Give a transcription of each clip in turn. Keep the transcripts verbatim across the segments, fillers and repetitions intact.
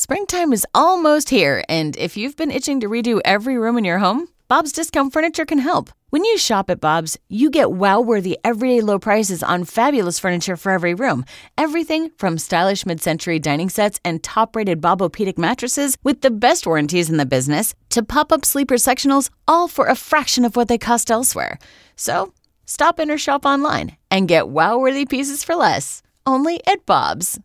Springtime is almost here, and if you've been itching to redo every room in your home, Bob's Discount Furniture can help. When you shop at Bob's, you get wow-worthy everyday low prices on fabulous furniture for every room. Everything from stylish mid-century dining sets and top-rated Bobopedic mattresses with the best warranties in the business to pop-up sleeper sectionals, all for a fraction of what they cost elsewhere. So, stop in or shop online and get wow-worthy pieces for less. Only at Bob's.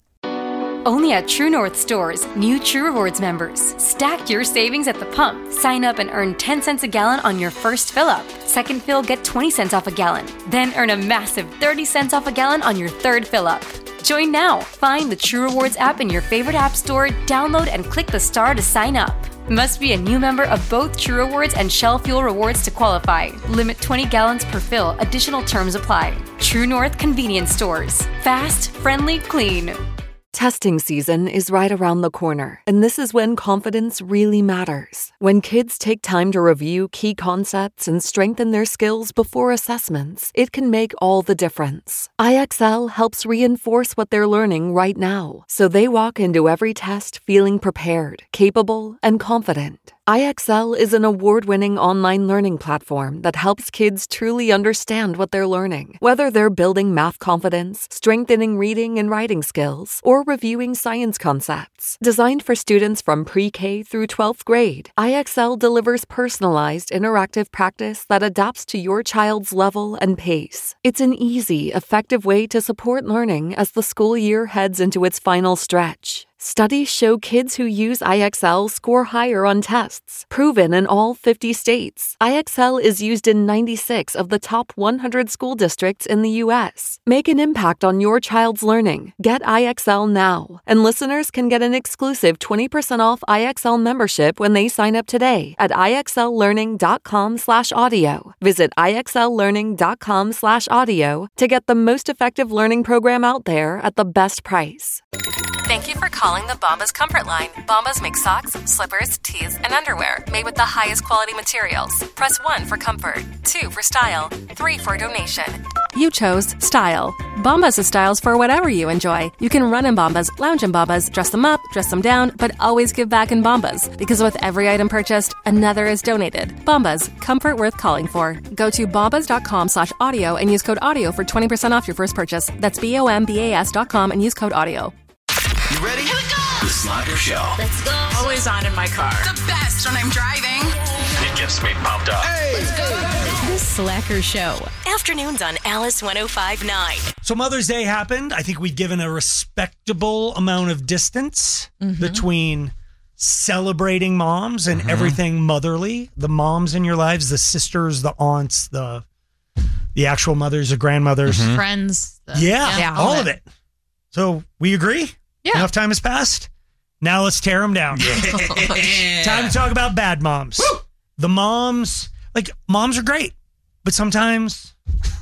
Only at True North stores, new True Rewards members. Stack your savings at the pump. Sign up and earn ten cents a gallon on your first fill-up. Second fill, get twenty cents off a gallon. Then earn a massive thirty cents off a gallon on your third fill-up. Join now. Find the True Rewards app in your favorite app store, download and click the star to sign up. Must be a new member of both True Rewards and Shell Fuel Rewards to qualify. Limit twenty gallons per fill. Additional terms apply. True North Convenience Stores. Fast, friendly, clean. Testing season is right around the corner, and this is when confidence really matters. When kids take time to review key concepts and strengthen their skills before assessments, it can make all the difference. I X L helps reinforce what they're learning right now, so they walk into every test feeling prepared, capable, and confident. I X L is an award-winning online learning platform that helps kids truly understand what they're learning, whether they're building math confidence, strengthening reading and writing skills, or reviewing science concepts. Designed for students from pre-K through twelfth grade, I X L delivers personalized, interactive practice that adapts to your child's level and pace. It's an easy, effective way to support learning as the school year heads into its final stretch. Studies show kids who use I X L score higher on tests, proven in all fifty states. I X L is used in ninety-six of the top one hundred school districts in the U S. Make an impact on your child's learning. Get I X L now. And listeners can get an exclusive twenty percent off I X L membership when they sign up today at IXLlearning.com slash audio. Visit IXLlearning.com slash audio to get the most effective learning program out there at the best price. Thank you for calling the Bombas Comfort Line. Bombas make socks, slippers, tees, and underwear made with the highest quality materials. Press one for comfort, two for style, three for donation. You chose style. Bombas has styles for whatever you enjoy. You can run in Bombas, lounge in Bombas, dress them up, dress them down, but always give back in Bombas. Because with every item purchased, another is donated. Bombas, comfort worth calling for. Go to bombas.com slash audio and use code audio for twenty percent off your first purchase. That's B-O-M-B-A-S dot com and use code audio. You ready? Here we go! The Slacker Show. Let's go. Always on in my car. The best when I'm driving. It gets me pumped up. Hey! Let's go. The Slacker Show. Afternoons on Alice one oh five point nine. So Mother's Day happened. I think we've given a respectable amount of distance mm-hmm. between celebrating moms and mm-hmm. everything motherly. The moms in your lives, the sisters, the aunts, the the actual mothers, the grandmothers. Mm-hmm. Friends. The, yeah, yeah, all of it. So we agree? Yeah. Enough time has passed. Now let's tear them down. Yeah. Time to talk about bad moms. Woo! The moms, like moms are great, but sometimes,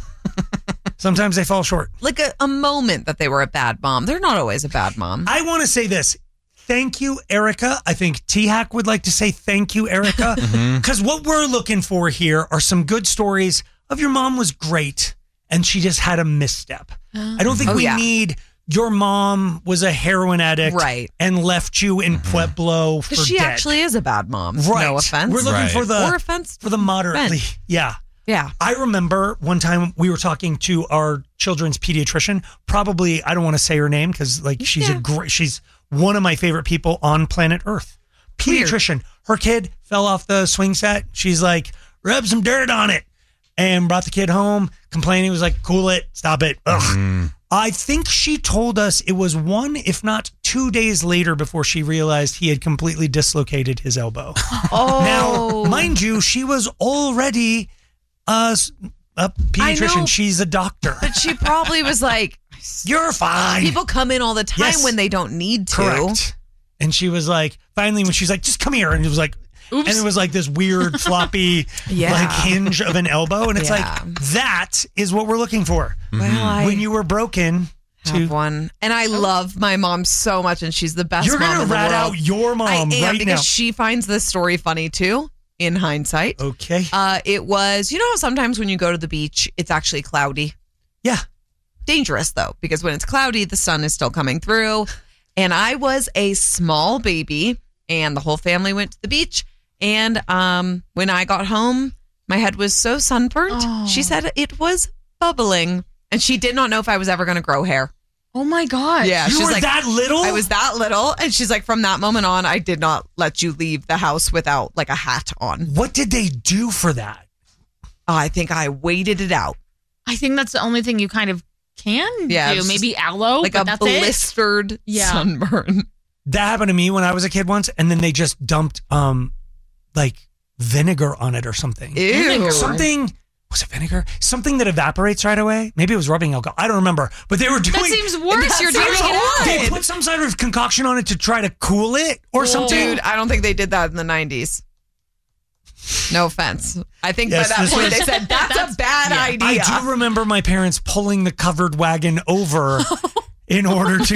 sometimes they fall short. Like a, a moment that they were a bad mom. They're not always a bad mom. I want to say this. Thank you, Erica. I think T-Hack would like to say thank you, Erica. Because mm-hmm. what we're looking for here are some good stories of your mom was great and she just had a misstep. Oh. I don't think oh, we yeah. need... Your mom was a heroin addict right. and left you in mm-hmm. Pueblo for she dead. actually is a bad mom. Right. No offense. We're looking right. for the or offense for the moderately. offense. Yeah. Yeah. I remember one time we were talking to our children's pediatrician. Probably I don't want to say her name because like she's yeah. a great she's one of my favorite people on planet Earth. Pediatrician. Weird. Her kid fell off the swing set. She's like, rub some dirt on it. And brought the kid home, complaining, was like, cool it, stop it. Ugh. Mm-hmm. I think she told us it was one, if not two days later before she realized he had completely dislocated his elbow. Oh. Now, mind you, she was already a, a pediatrician. She's a doctor. But she probably was like, you're fine. People come in all the time yes. when they don't need to. Correct. And she was like, finally, when she's like, just come here. And it was like, Oops. And it was like this weird floppy yeah. like hinge of an elbow. And it's yeah. like, that is what we're looking for. Well, I when you were broken. To, have one. And I love my mom so much and she's the best You're mom gonna in the rat world. out your mom I am right because now. she finds this story funny too, in hindsight. Okay. Uh, it was, you know how sometimes when you go to the beach, it's actually cloudy? Yeah. Dangerous though, because when it's cloudy, the sun is still coming through. And I was a small baby, and the whole family went to the beach. And um, when I got home, my head was so sunburnt. Oh. She said it was bubbling. And she did not know if I was ever going to grow hair. Oh my gosh. Yeah, You she's were like, that little? I was that little. And she's like, from that moment on, I did not let you leave the house without like a hat on. What did they do for that? Oh, I think I waited it out. I think that's the only thing you kind of can Yeah, it do. was Maybe aloe, Like but a that's blistered it. Yeah. sunburn. That happened to me when I was a kid once, and then they just dumped um like vinegar on it or something. Ew. Something was it vinegar? Something that evaporates right away. Maybe it was rubbing alcohol. I don't remember. But they were doing. That seems worse. You're drinking it They out. put some sort of concoction on it to try to cool it or something. Dude, I don't think they did that in the nineties. No offense. I think Yes, by that this point was- they said, that's, a bad I idea. do remember my parents pulling the covered wagon over in order to.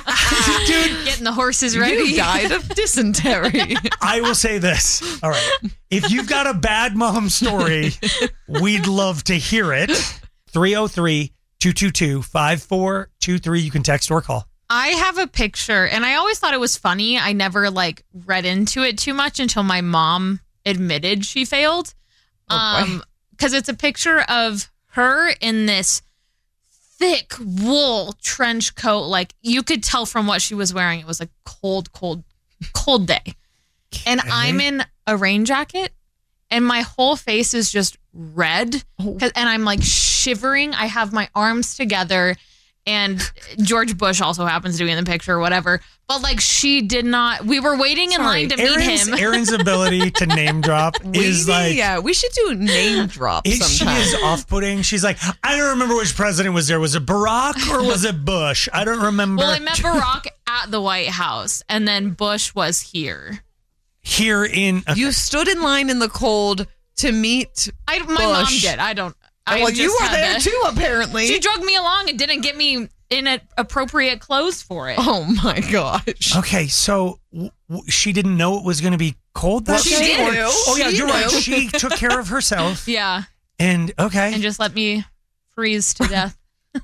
Dude, Getting the horses ready. You died of dysentery. I will say this. All right. If you've got a bad mom story, we'd love to hear it. three oh three, two two two, five four two three. You can text or call. I have a picture, and I always thought it was funny. I never like read into it too much until my mom admitted she failed. Oh, Um, because it's a picture of her in this thick wool trench coat. Like you could tell from what she was wearing, it was a cold, cold, cold day. And I'm in a rain jacket, and my whole face is just red, 'cause- and I'm like shivering. I have my arms together. And George Bush also happens to be in the picture or whatever. But like she did not, we were waiting in Sorry, line to Erin's, meet him. Erin's ability to name drop is We- like. yeah, we should do name drop It, she sometime. is off-putting. She's like, I don't remember which president was there. Was it Barack or was it Bush? I don't remember. Well, I met Barack at the White House, and then Bush was here. Here in... Okay. You stood in line in the cold to meet I, my mom Bush. did. I don't. I Well, just you were had there to- too, apparently. She drugged me along and didn't get me in a, appropriate clothes for it. Oh my gosh. Okay, so w- w- she didn't know it was going to be cold that Well, she day? did. Or- Oh, yeah, She you're right. knew. She took care of herself. Yeah, And, okay. and just let me freeze to death.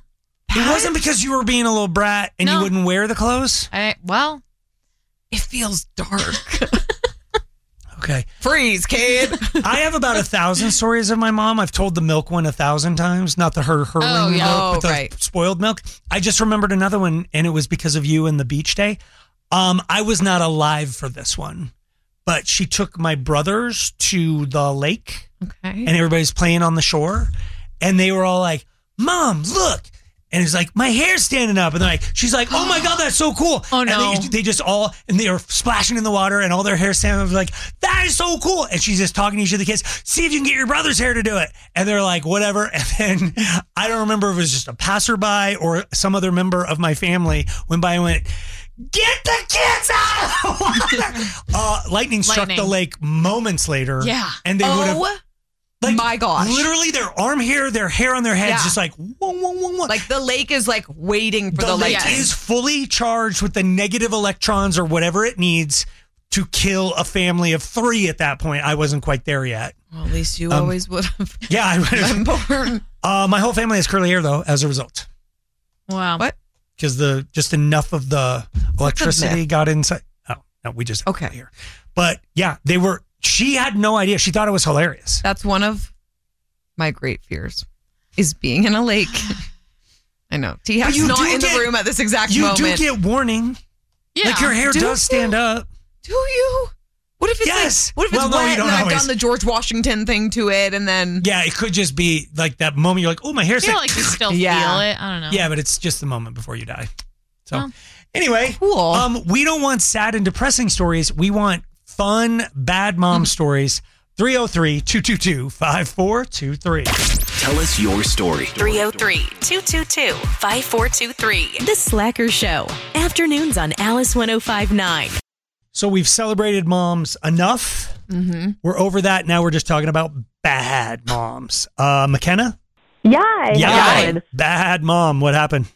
It wasn't because you were being a little brat and you No. wouldn't wear the clothes? I well, It feels dark. Okay. Freeze, kid. I have about a thousand stories of my mom. I've told the milk one a thousand times, not the her hurling Oh, yeah. milk, Oh, but the right. spoiled milk. I just remembered another one, and it was because of you and the beach day. Um, I was not alive for this one, but she took my brothers to the lake, Okay. and everybody's playing on the shore, and they were all like, "Mom, look." And it's like, my hair's standing up. And they're like, she's like, oh my God, that's so cool. Oh, and no. they, they just all, and they are splashing in the water and all their hair standing up. Like, that is so cool. And she's just talking to each of the kids, see if you can get your brother's hair to do it. And they're like, whatever. And then I don't remember if it was just a passerby or some other member of my family went by and went, get the kids out of the water. uh, lightning struck Lightning. the lake moments later. Yeah. And they would have. Oh Like, my gosh. Literally their arm hair, their hair on their heads, Yeah. just like, whoa, whoa, whoa, whoa. Like the lake is like waiting for the the, lake lightning. is fully charged with the negative electrons or whatever it needs to kill a family of three at that point. I wasn't quite there yet. Well, at least you Um, always would have Yeah, I would been have. born. Uh, my whole family has curly hair, though, as a result. wow. What? Because the just enough of the electricity myth. got inside. Oh, no, we just have Okay. curly hair. But yeah, they were, she had no idea. She thought it was hilarious. That's one of my great fears is being in a lake. I know. T But H's you not do in get- the room at this exact You moment. do get warning. Yeah. Like your hair Do does stand you? up. Do you? What if it's Yes. like, what if it's Well, no, you wet don't and I've always. done the George Washington thing to it and then Yeah, it could just be like that moment you're like, oh, my hair's I feel thick. like you still Yeah. feel it. I don't know. Yeah, but it's just the moment before you die. So, Oh. anyway, Cool. Um, we don't want sad and depressing stories. We want fun, bad mom stories. three oh three, two two two, five four two three. Tell us your story. three oh three, two two two, five four two three. The Slacker Show. Afternoons on Alice one oh five point nine. So we've celebrated moms enough. mm-hmm. We're over that. Now we're just talking about bad moms. Uh, McKenna? Yeah. Yeah. Bad mom. What happened?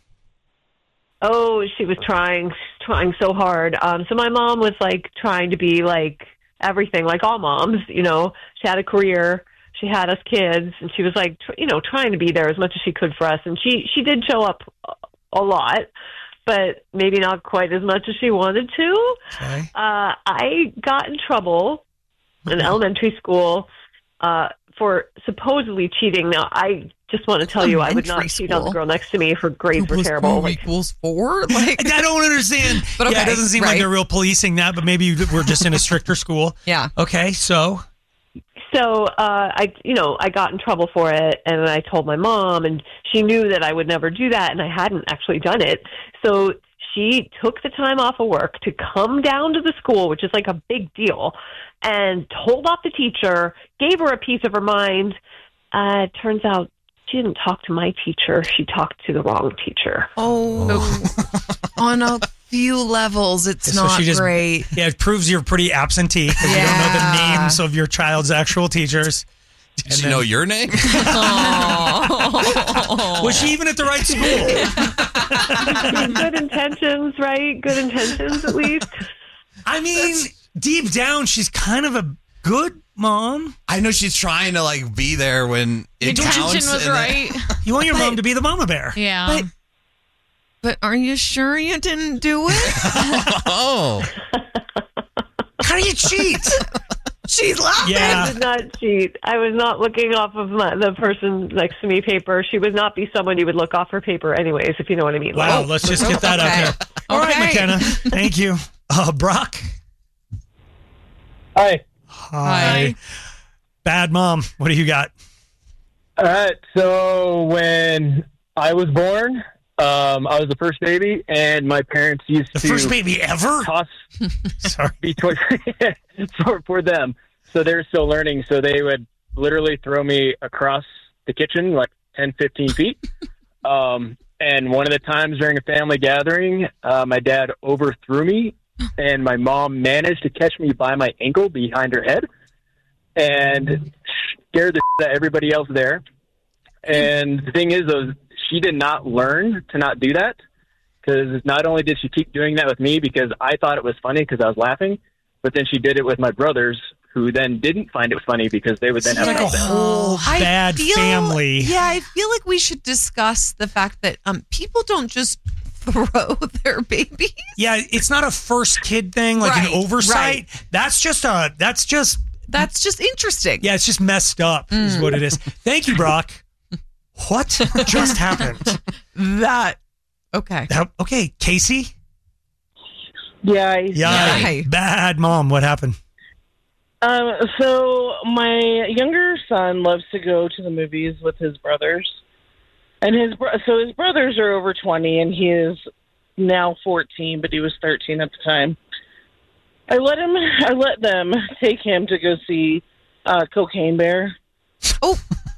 Oh, she was trying, trying so hard. Um, so my mom was like trying to be like everything, like all moms. You know, she had a career, she had us kids, and she was like, tr- you know, trying to be there as much as she could for us. And she she did show up a lot, but maybe not quite as much as she wanted to. Okay. Uh, I got in trouble in elementary school uh, for supposedly cheating. Now, I just want to tell you, I would not cheat on the girl next to me if her grades were terrible. Two like, equals four? Like, I don't understand. But okay, yeah, it doesn't seem right? like they're real policing that, but maybe we're just in a stricter school. Yeah. Okay, so... So, uh, I, you know, I got in trouble for it, and I told my mom, and she knew that I would never do that, and I hadn't actually done it. So she took the time off of work to come down to the school, which is like a big deal, and told off the teacher, gave her a piece of her mind. Uh, it turns out she didn't talk to my teacher. She talked to the wrong teacher. Oh, on a few levels, it's so not she just, great. Yeah, it proves you're pretty absentee because yeah. you don't know the names of your child's actual teachers. Did and she then, know your name? Was she even at the right school? Good intentions, right? Good intentions, at least. I mean, That's, deep down, she's kind of a good mom. I know she's trying to like be there when it the counts. Intention was right. The, you want your but, mom to be the mama bear. Yeah. But, but are you sure you didn't do it? Oh. How do you cheat? She's laughing. Yeah. I did not cheat. I was not looking off of my, the person next to me paper. She would not be someone you would look off her paper anyways, if you know what I mean. Wow, like, let's just get that okay. out there. All okay. right, McKenna. Thank you. Uh, Brock. Hi. Hi. Hi. Bad mom. What do you got? All right. So when I was born, um, I was the first baby, and my parents used the to... The first baby ever? Toss Sorry. Between, for, for them. So they're still learning. So they would literally throw me across the kitchen like ten, fifteen feet. Um, and one of the times during a family gathering, uh, my dad overthrew me, and my mom managed to catch me by my ankle behind her head and scared the shit out of everybody else there. And the thing is, though, she did not learn to not do that, because not only did she keep doing that with me because I thought it was funny because I was laughing, but then she did it with my brothers, who then didn't find it funny because they would then it's have like a whole I bad feel, family. Yeah, I feel like we should discuss the fact that um, people don't just throw their babies. Yeah, it's not a first kid thing, like right, an oversight. Right. That's just a. That's just. That's just interesting. Yeah, it's just messed up, mm. is what it is. Thank you, Brock. What just happened? That. Okay. That, okay, Casey. Yeah. Yeah. Yay. Bad mom. What happened? Um, so my younger son loves to go to the movies with his brothers, and his bro- so his brothers are over twenty, and he is now fourteen, but he was thirteen at the time. I let him. I let them take him to go see uh, Cocaine Bear. Oh.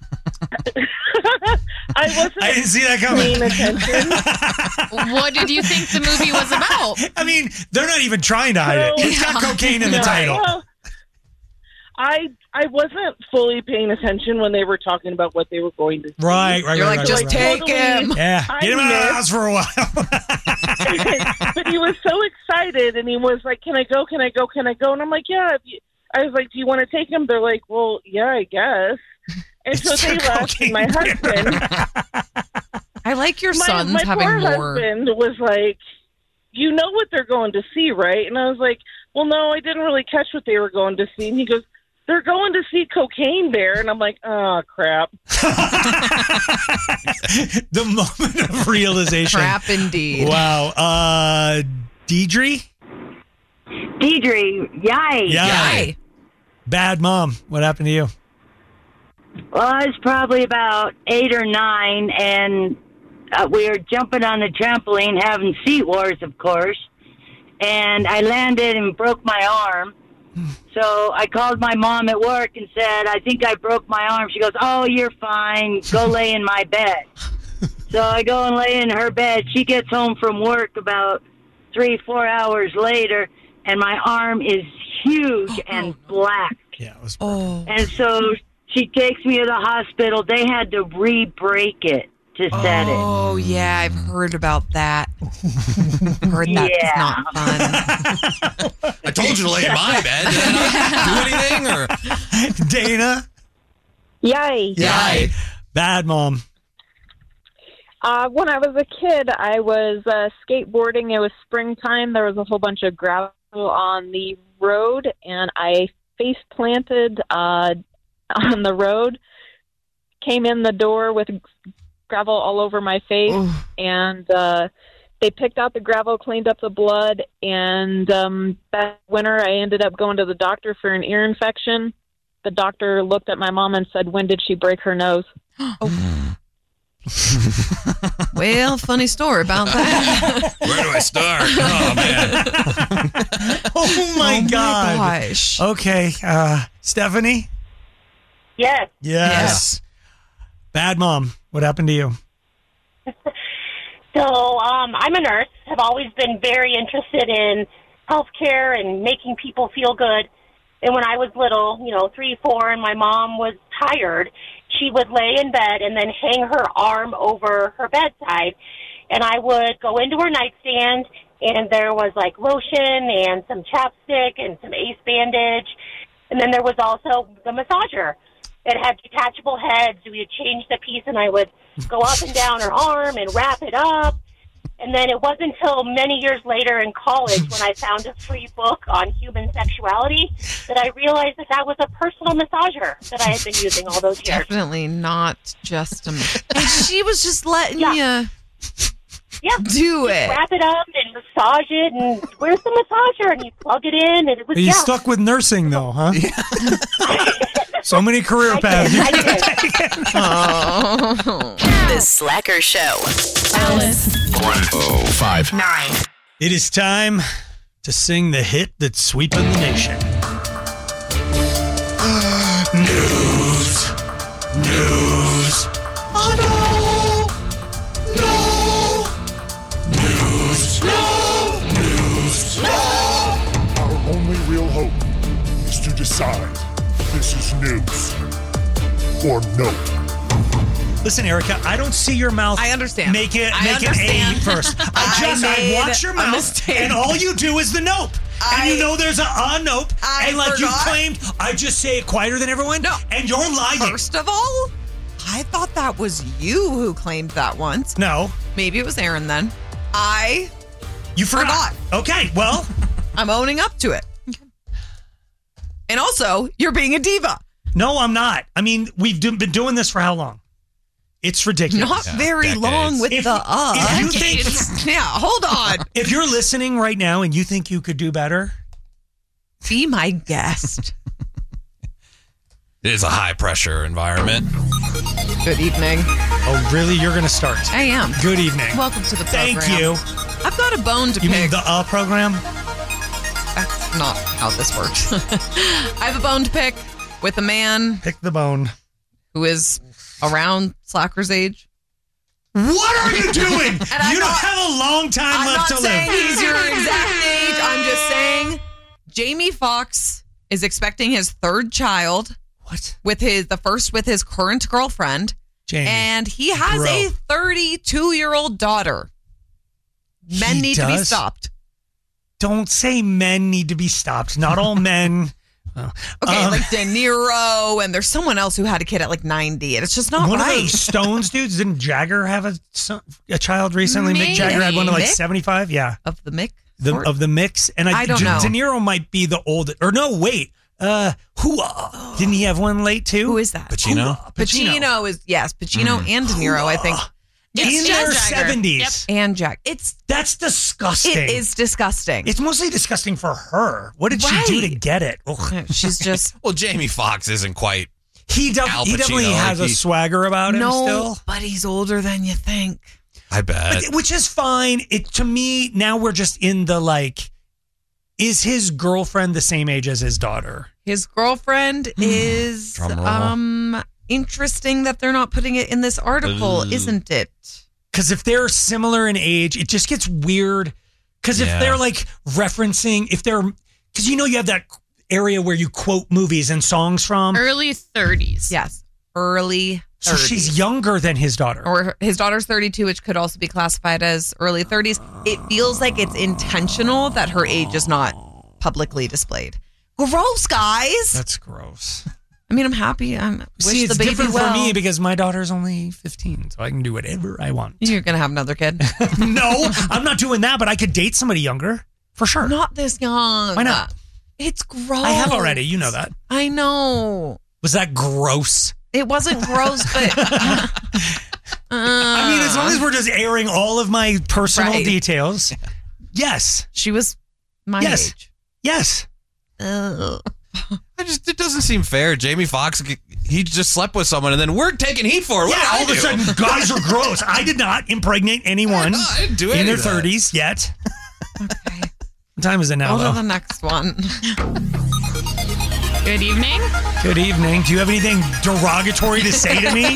I wasn't. I didn't see that coming. Paying attention. What did you think the movie was about? I mean, they're not even trying to hide it. It's got cocaine in the no, title. Well, I I wasn't fully paying attention when they were talking about what they were going to see. Right, right, You're right. like, right, just right, take totally, him. Yeah, I get him out of the missed. house for a while. But he was so excited, and he was like, "Can I go? Can I go? Can I go?" And I'm like, "Yeah." I was like, "Do you want to take him?" They're like, "Well, yeah, I guess." And so they left. And my husband, I like your my, sons my having poor more. husband was like, "You know what they're going to see, right?" And I was like, "Well, no, I didn't really catch what they were going to see." And he goes, "They're going to see Cocaine Bear." And I'm like, "Oh, crap." The moment of realization. Crap indeed. Wow. Uh, Deidre? Deidre, yay. Yay. Bad mom. What happened to you? Well, I was probably about eight or nine, and uh, we were jumping on the trampoline, having seat wars, of course, and I landed and broke my arm. So I called my mom at work and said, "I think I broke my arm." She goes, "Oh, you're fine. Go lay in my bed." So I go and lay in her bed. She gets home from work about three, four hours later, and my arm is huge and black. Yeah, it was. Oh. And so she takes me to the hospital. They had to re-break it to set it. Oh, yeah, I've heard about that. Heard that's Yeah. not fun. I told you to lay in my bed. Did I not do anything? Or Dana? Yay. Yay. Bad mom. Uh, when I was a kid, I was uh, skateboarding. It was springtime. There was a whole bunch of gravel on the road, and I face planted uh, on the road, came in the door with gravel all over my face, Ooh. and uh, they picked out the gravel, cleaned up the blood, and um, that winter I ended up going to the doctor for an ear infection. The doctor looked at my mom and said, "When did she break her nose?" Oh. Well, funny story about that. Where do I start? Oh, man. Oh, my oh God. My gosh. Okay. Uh, Stephanie? Yes. Yes. Bad mom. What happened to you? So um, I'm a nurse. Have always been very interested in healthcare and making people feel good. And when I was little, you know, three, four, and my mom was tired, she would lay in bed and then hang her arm over her bedside. And I would go into her nightstand, and there was like lotion and some chapstick and some Ace bandage. And then there was also the massager. It had detachable heads. We would change the piece, and I would go up and down her arm and wrap it up. And then it wasn't until many years later in college when I found a free book on human sexuality that I realized that that was a personal massager that I had been using all those years. Definitely not just a And she was just letting yeah. you yeah. do it. Wrap it up and massage it, and where's the massager? And you plug it in, and it was Are you yeah. stuck with nursing, though, huh? So many career paths. I did. I did. Oh. The Slacker Show. Alice. one oh five Nine. It is time to sing the hit that's sweeping the nation. News. News. Oh, no. No. News. No. News. No. Our only real hope is to decide if this is news or no. Listen, Erica, I don't see your mouth. I understand. Make it, I make understand. it A first. I I just, I made watch your a mouth, mistake. and all you do is the nope. I, and you know there's a uh nope. I and like you forgot. claimed, I just say it quieter than everyone. No. And you're lying. First of all, I thought that was you who claimed that once. No. Maybe it was Aaron then. I You forgot. forgot. Okay, well. I'm owning up to it. And also, you're being a diva. No, I'm not. I mean, we've do, been doing this for how long? It's ridiculous. Not Yeah, very decades. long with If- the uh. if you think- yeah, hold on. If you're listening right now and you think you could do better, Be my guest. It is a high pressure environment. Good evening. oh, really? You're going to start? I am. Good evening. Welcome to the program. Thank you. I've got a bone to You pick. mean the uh program? That's not how this works. I have a bone to pick with a man Pick the bone. who is around Slacker's age. What are you doing? And I'm you don't not- have a long time I'm left not to saying live. he's your exact age. I'm just saying Jamie Foxx is expecting his third child. What? With his the first with his current girlfriend. Jamie. And he has Bro. a thirty-two-year-old daughter. Men He need to be does? stopped. Don't say men need to be stopped. Not all men. Oh. Okay, Um, like De Niro, and there's someone else who had a kid at like ninety, and it's just not one right. of those Stones dudes. Didn't Jagger have a son, a child recently? Mick Jagger had one at like Mick? seventy-five. Yeah, of the Mick the, sort? of the mix. And I, I don't De, know. De Niro might be the oldest. Or no, wait. Uh, who? Uh, didn't he have one late too? Who is that? Pacino? Who- Pacino is yes, Pacino Mm. and De Niro, I think. In It's their just- seventies. And Jack. It's That's disgusting. it is disgusting. It's mostly disgusting for her. What did she do to Right. get it? Ugh. She's just Well, Jamie Foxx isn't quite. He, def- Al he definitely Pacino, has like a he- swagger about him no, still. but he's older than you think. I bet. But- which is fine. It to me now we're just in the like, is his girlfriend the same age as his daughter? His girlfriend is Drum roll. um interesting that they're not putting it in this article, Ugh. isn't it? Because if they're similar in age, it just gets weird. Because if Yeah. they're like referencing, if they're, because you know you have that area where you quote movies and songs from. Early thirties. Yes, early. So she's younger than his daughter. Or his daughter's thirty-two, which could also be classified as early thirties. It feels like it's intentional that her age is not publicly displayed. Gross, guys. That's gross. I mean, I'm happy. I'm wish See, it's the baby different well. for me because my daughter's only fifteen, so I can do whatever I want. You're gonna have another kid? No, I'm not doing that, but I could date somebody younger for sure. Not this young. Why not? It's gross. I have already. You know that. I know. Was that gross? It wasn't gross, but uh, I mean, as long as we're just airing all of my personal Right. details. Yes. She was my yes. age. Yes. Uh, I just it doesn't seem fair. Jamie Foxx, he just slept with someone, and then we're taking heat for it. What Yeah, did I all of a do? sudden, guys are gross. I did not impregnate anyone I didn't do in any their of that. thirties yet. Okay. What time is it now, Go to though? the next one. Good evening. Good evening. Do you have anything derogatory to say to me?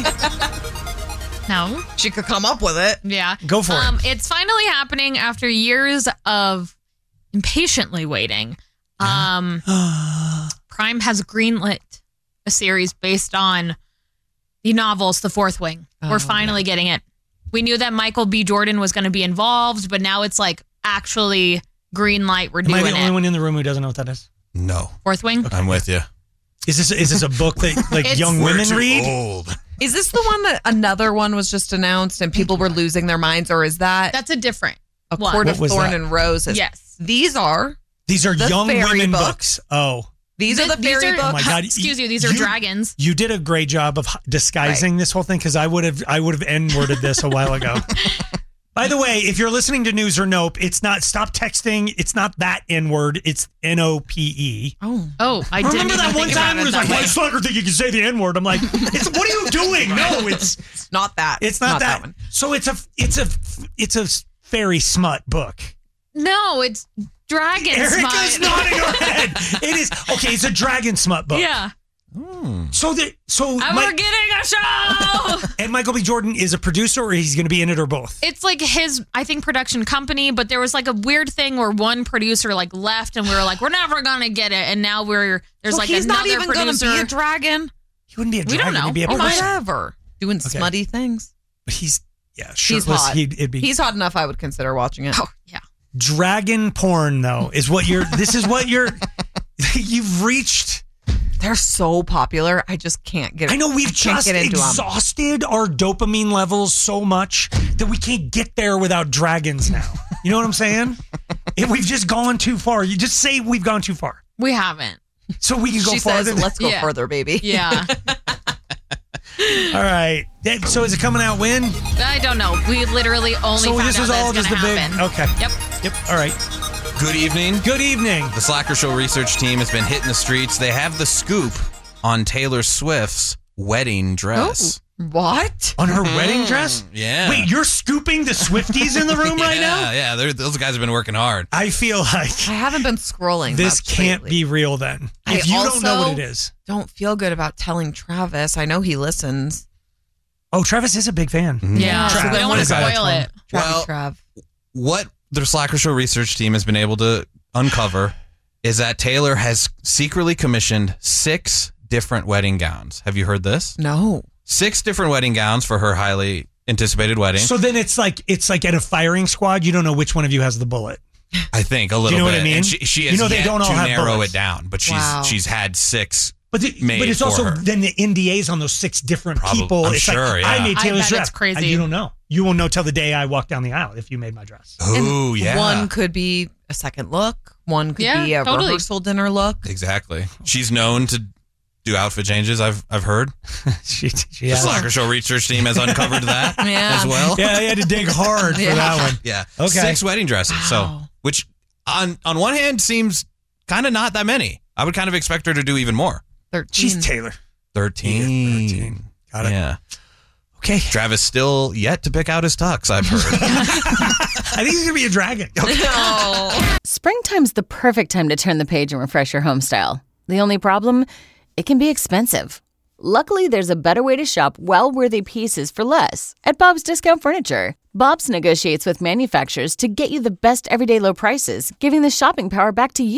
No. She could come up with it. Yeah. Go for um, it. It's finally happening after years of impatiently waiting. Um, Prime has greenlit a series based on the novels The Fourth Wing. Oh, We're finally getting it. We knew that Michael B. Jordan was going to be involved, but now it's like actually green light. We're Am I doing the it. only one in the room who doesn't know what that is? No. Fourth Wing? I'm with you. Is this is this a book that like It's- young We're women too read? old. Is this the one that another one was just announced and people were losing their minds, or is that That's a different A one. Court What of was Thorn that? and Roses? Yes. These are These are The young fairy women books. books. Oh. these are the These fairy are- books. Oh my God. Excuse you, these are You- dragons. You did a great job of h- disguising this whole thing because I would have I would have N-worded this a while ago. By the way, if you're listening to News or Nope, it's not stop texting. It's not that N-word. It's N O P E. Oh, Oh, I didn't Remember even that one think time about where it it was that like, way. why does Slacker think you can say the N-word? I'm like, it's what are you doing? No, it's It's not that. it's not, that. one. So it's a it's a it's a fairy smut book. No, it's dragons. Erica's mine. nodding her head. It is okay. It's a dragon smut book. Yeah. So that so And Mi- we're getting a show. and Michael B. Jordan is a producer, or he's going to be in it, or both. It's like his, I think, production company, but there was like a weird thing where one producer like left, and we were like, we're never gonna get it, and now we're there's So like he's another not even going producer. to be a dragon. He wouldn't be a We dragon. don't know. He'd be a He Or might. person. whatever. Doing Okay. smutty things. But he's yeah, He's shirtless. hot. He'd it'd be He's hot enough I would consider watching it. Oh yeah. dragon porn though. Is what you're. This is what you're. You've reached. They're so popular. I just can't get it. I know we've I can't just get into 'em. exhausted our dopamine levels so much that we can't get there without dragons now. You know what I'm saying? If we've just gone too far. You just say we've gone too far, We haven't. so we can go She farther. says, let's go Yeah. further, baby. Yeah. All right. That- So is it coming out when? I don't know. We literally only So found this out was that all it's just the gonna big. happen. Okay. Yep. Yep. All right. Good evening. Good evening. The Slacker Show research team has been hitting the streets. They have the scoop on Taylor Swift's wedding dress. What? On her wedding dress? Yeah. Wait, you're scooping the Swifties in the room right now? Yeah, yeah. they're- Those guys have been working hard. I feel like I haven't been scrolling. this much can't lately. be real then. I If you don't know also- what it is. Don't feel good about telling Travis. I know he listens. Oh, Travis is a big fan. Yeah. Trav- So we don't want to Okay. spoil it. Travis Well- Trav. What the Slacker Show research team has been able to uncover is that Taylor has secretly commissioned six different wedding gowns. Have you heard this? No. Six different wedding gowns for her highly anticipated wedding. So then it's like it's like at a firing squad, you don't know which one of you has the bullet. I think a little know bit. what I mean? And she, she You has know they yet don't all to have narrow bullets. it down, but she's Wow. she's had six. But the, made but it's for also her. then the N D As on those six different Probably- people. I'm it's sure, like I yeah. made I Taylor's bet dress. it's crazy. And you don't know. You won't know till the day I walk down the aisle if you made my dress. Oh And yeah, One could be a second look. One could Yeah, be a totally. rehearsal dinner look. exactly. She's known to do outfit changes. I've I've heard. she, she The has. Slacker Show research team has uncovered that Yeah. as well. Yeah, I had to dig hard for Yeah. that one. Yeah. Okay. Six wedding dresses. So, Wow. which on on one hand seems kind of not that many. I would kind of expect her to do even more. Thirteen. She's Taylor. Thirteen. thirteen. Got it. Yeah. Okay. Travis still yet to pick out his tux, I've heard. I think he's gonna be a dragon. Springtime's the perfect time to turn the page and refresh your home style. The only problem? It can be expensive. Luckily, there's a better way to shop well-worthy pieces for less at Bob's Discount Furniture. Bob's negotiates with manufacturers to get you the best everyday low prices, giving the shopping power back to you.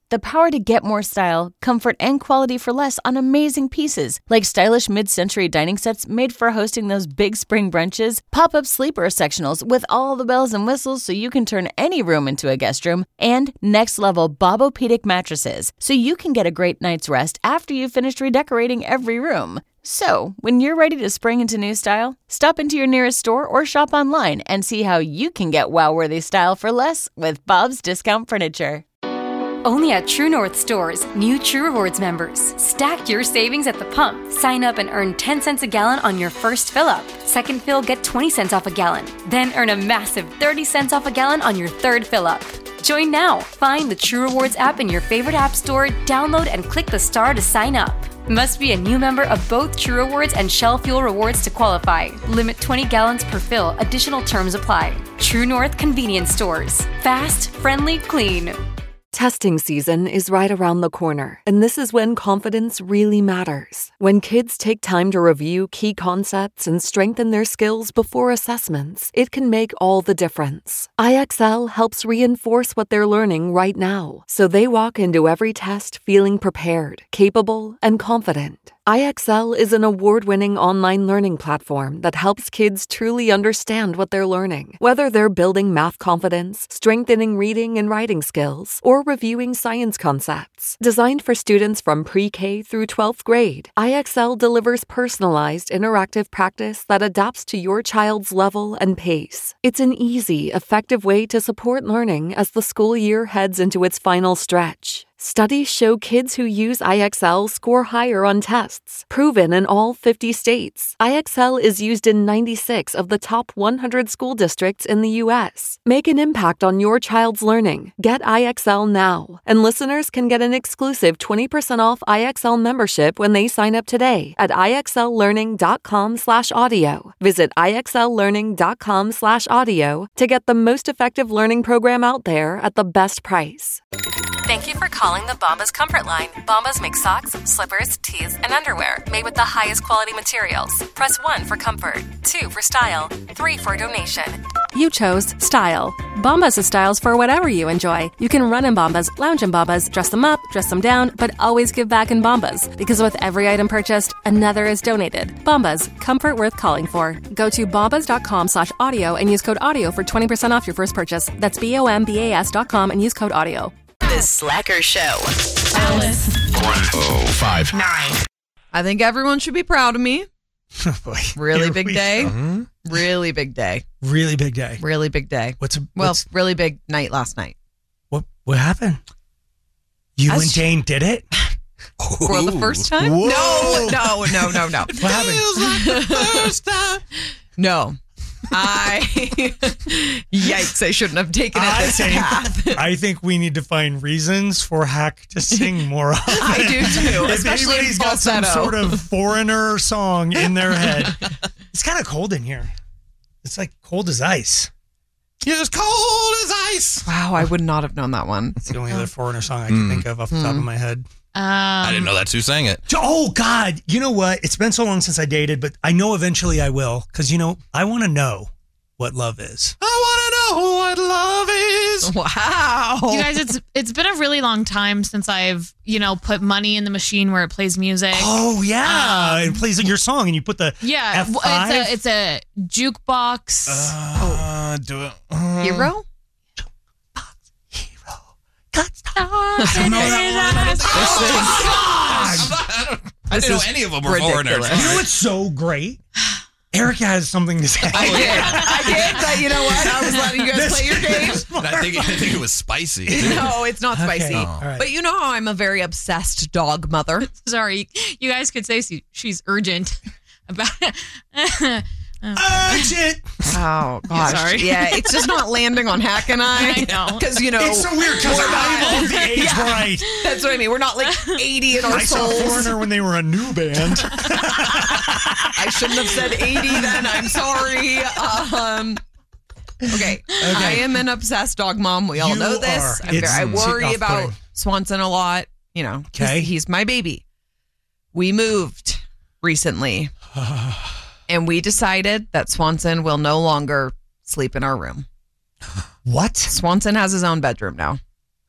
The power to get more style, comfort, and quality for less on amazing pieces, like stylish mid-century dining sets made for hosting those big spring brunches, pop-up sleeper sectionals with all the bells and whistles so you can turn any room into a guest room, and next-level Bobopedic mattresses so you can get a great night's rest after you've finished redecorating every room. So, when you're ready to spring into new style, stop into your nearest store or shop online and see how you can get wow-worthy style for less with Bob's Discount Furniture. Only at True North stores, new True Rewards members. Stack your savings at the pump. Sign up and earn ten cents a gallon on your first fill up. Second fill, get twenty cents off a gallon. Then earn a massive thirty cents off a gallon on your third fill up. Join now. Find the True Rewards app in your favorite app store, download and click the star to sign up. Must be a new member of both True Rewards and Shell Fuel Rewards to qualify. Limit twenty gallons per fill. Additional terms apply. True North Convenience Stores. Fast, friendly, clean. Testing season is right around the corner, and this is when confidence really matters. When kids take time to review key concepts and strengthen their skills before assessments, it can make all the difference. I X L helps reinforce what they're learning right now, so they walk into every test feeling prepared, capable, and confident. I X L is an award-winning online learning platform that helps kids truly understand what they're learning. Whether they're building math confidence, strengthening reading and writing skills, or reviewing science concepts. Designed for students from pre-K through twelfth grade, I X L delivers personalized, interactive practice that adapts to your child's level and pace. It's an easy, effective way to support learning as the school year heads into its final stretch. Studies show kids who use I X L score higher on tests, proven in all fifty states. I X L is used in ninety-six of the top one hundred school districts in the U S. Make an impact on your child's learning. Get I X L now. And listeners can get an exclusive twenty percent off I X L membership when they sign up today at IXLlearning.com slash audio. Visit IXLlearning.com slash audio to get the most effective learning program out there at the best price. Thank you for calling the Bombas Comfort Line. Bombas make socks, slippers, tees, and underwear made with the highest quality materials. Press one for comfort, two for style, three for donation. You chose style. Bombas has styles for whatever you enjoy. You can run in Bombas, lounge in Bombas, dress them up, dress them down, but always give back in Bombas. Because with every item purchased, another is donated. Bombas, comfort worth calling for. Go to bombas.com slash audio and use code audio for twenty percent off your first purchase. That's B O M B A S dot com and use code audio. The Slacker Show. Alice. one oh five Nine. I think everyone should be proud of me. Oh boy. Really Here big we day. go. Mm-hmm. Really big day. Really big day. Really big day. What's a, Well, what's, really big night last night. what what happened? You As- and Jane did it? For the first time? Whoa. No, no, no, no, no. What happened? First time. No. I yikes! I shouldn't have taken it I this think, path. I think we need to find reasons for Hack to sing more often. I do too, If especially in anybody's got some falsetto. sort of foreigner song in their head. It's kind of cold in here. It's like cold as ice. You're as cold as ice. Wow, I would not have known that one. It's the only other foreigner song I can Mm. think of off the top of my head. Um, I didn't know that's who sang it. Oh, God. You know what? It's been so long since I dated, but I know eventually I will. Because, you know, I want to know what love is. I want to know what love is. Wow. You guys, it's it's been a really long time since I've, you know, put money in the machine where it plays music. Oh, yeah. Um, it plays your song and you put the Yeah, F w- five. it's a it's a jukebox. Uh, do it. Uh, Hero? I don't know that one. Oh, God. I didn't know any of them were foreigners. You know what's so great? Erica has something to say. I did. I did, but you know what? I was letting you guys This play your game. is And I think, I think it was spicy. No, it's not Okay. spicy. All right. But you know how I'm a very obsessed dog mother. Sorry, you guys could say she, she's urgent about it. Urgent. Oh, gosh. Sorry. Yeah, it's just not landing on Hack and I. I know. Because, you know. It's so weird because we're I'm not- of the age Yeah. where I, That's what I mean. We're not like eighty in our I saw souls. Foreigner when they were a new band. I shouldn't have said eighty then. I'm sorry. Um, okay. I am an obsessed dog mom. We all You know this. are. I'm very, It's I worry off-putting. about Swanson a lot. You know, he's- Okay. he's my baby. We moved recently. And we decided that Swanson will no longer sleep in our room. What? Swanson has his own bedroom now.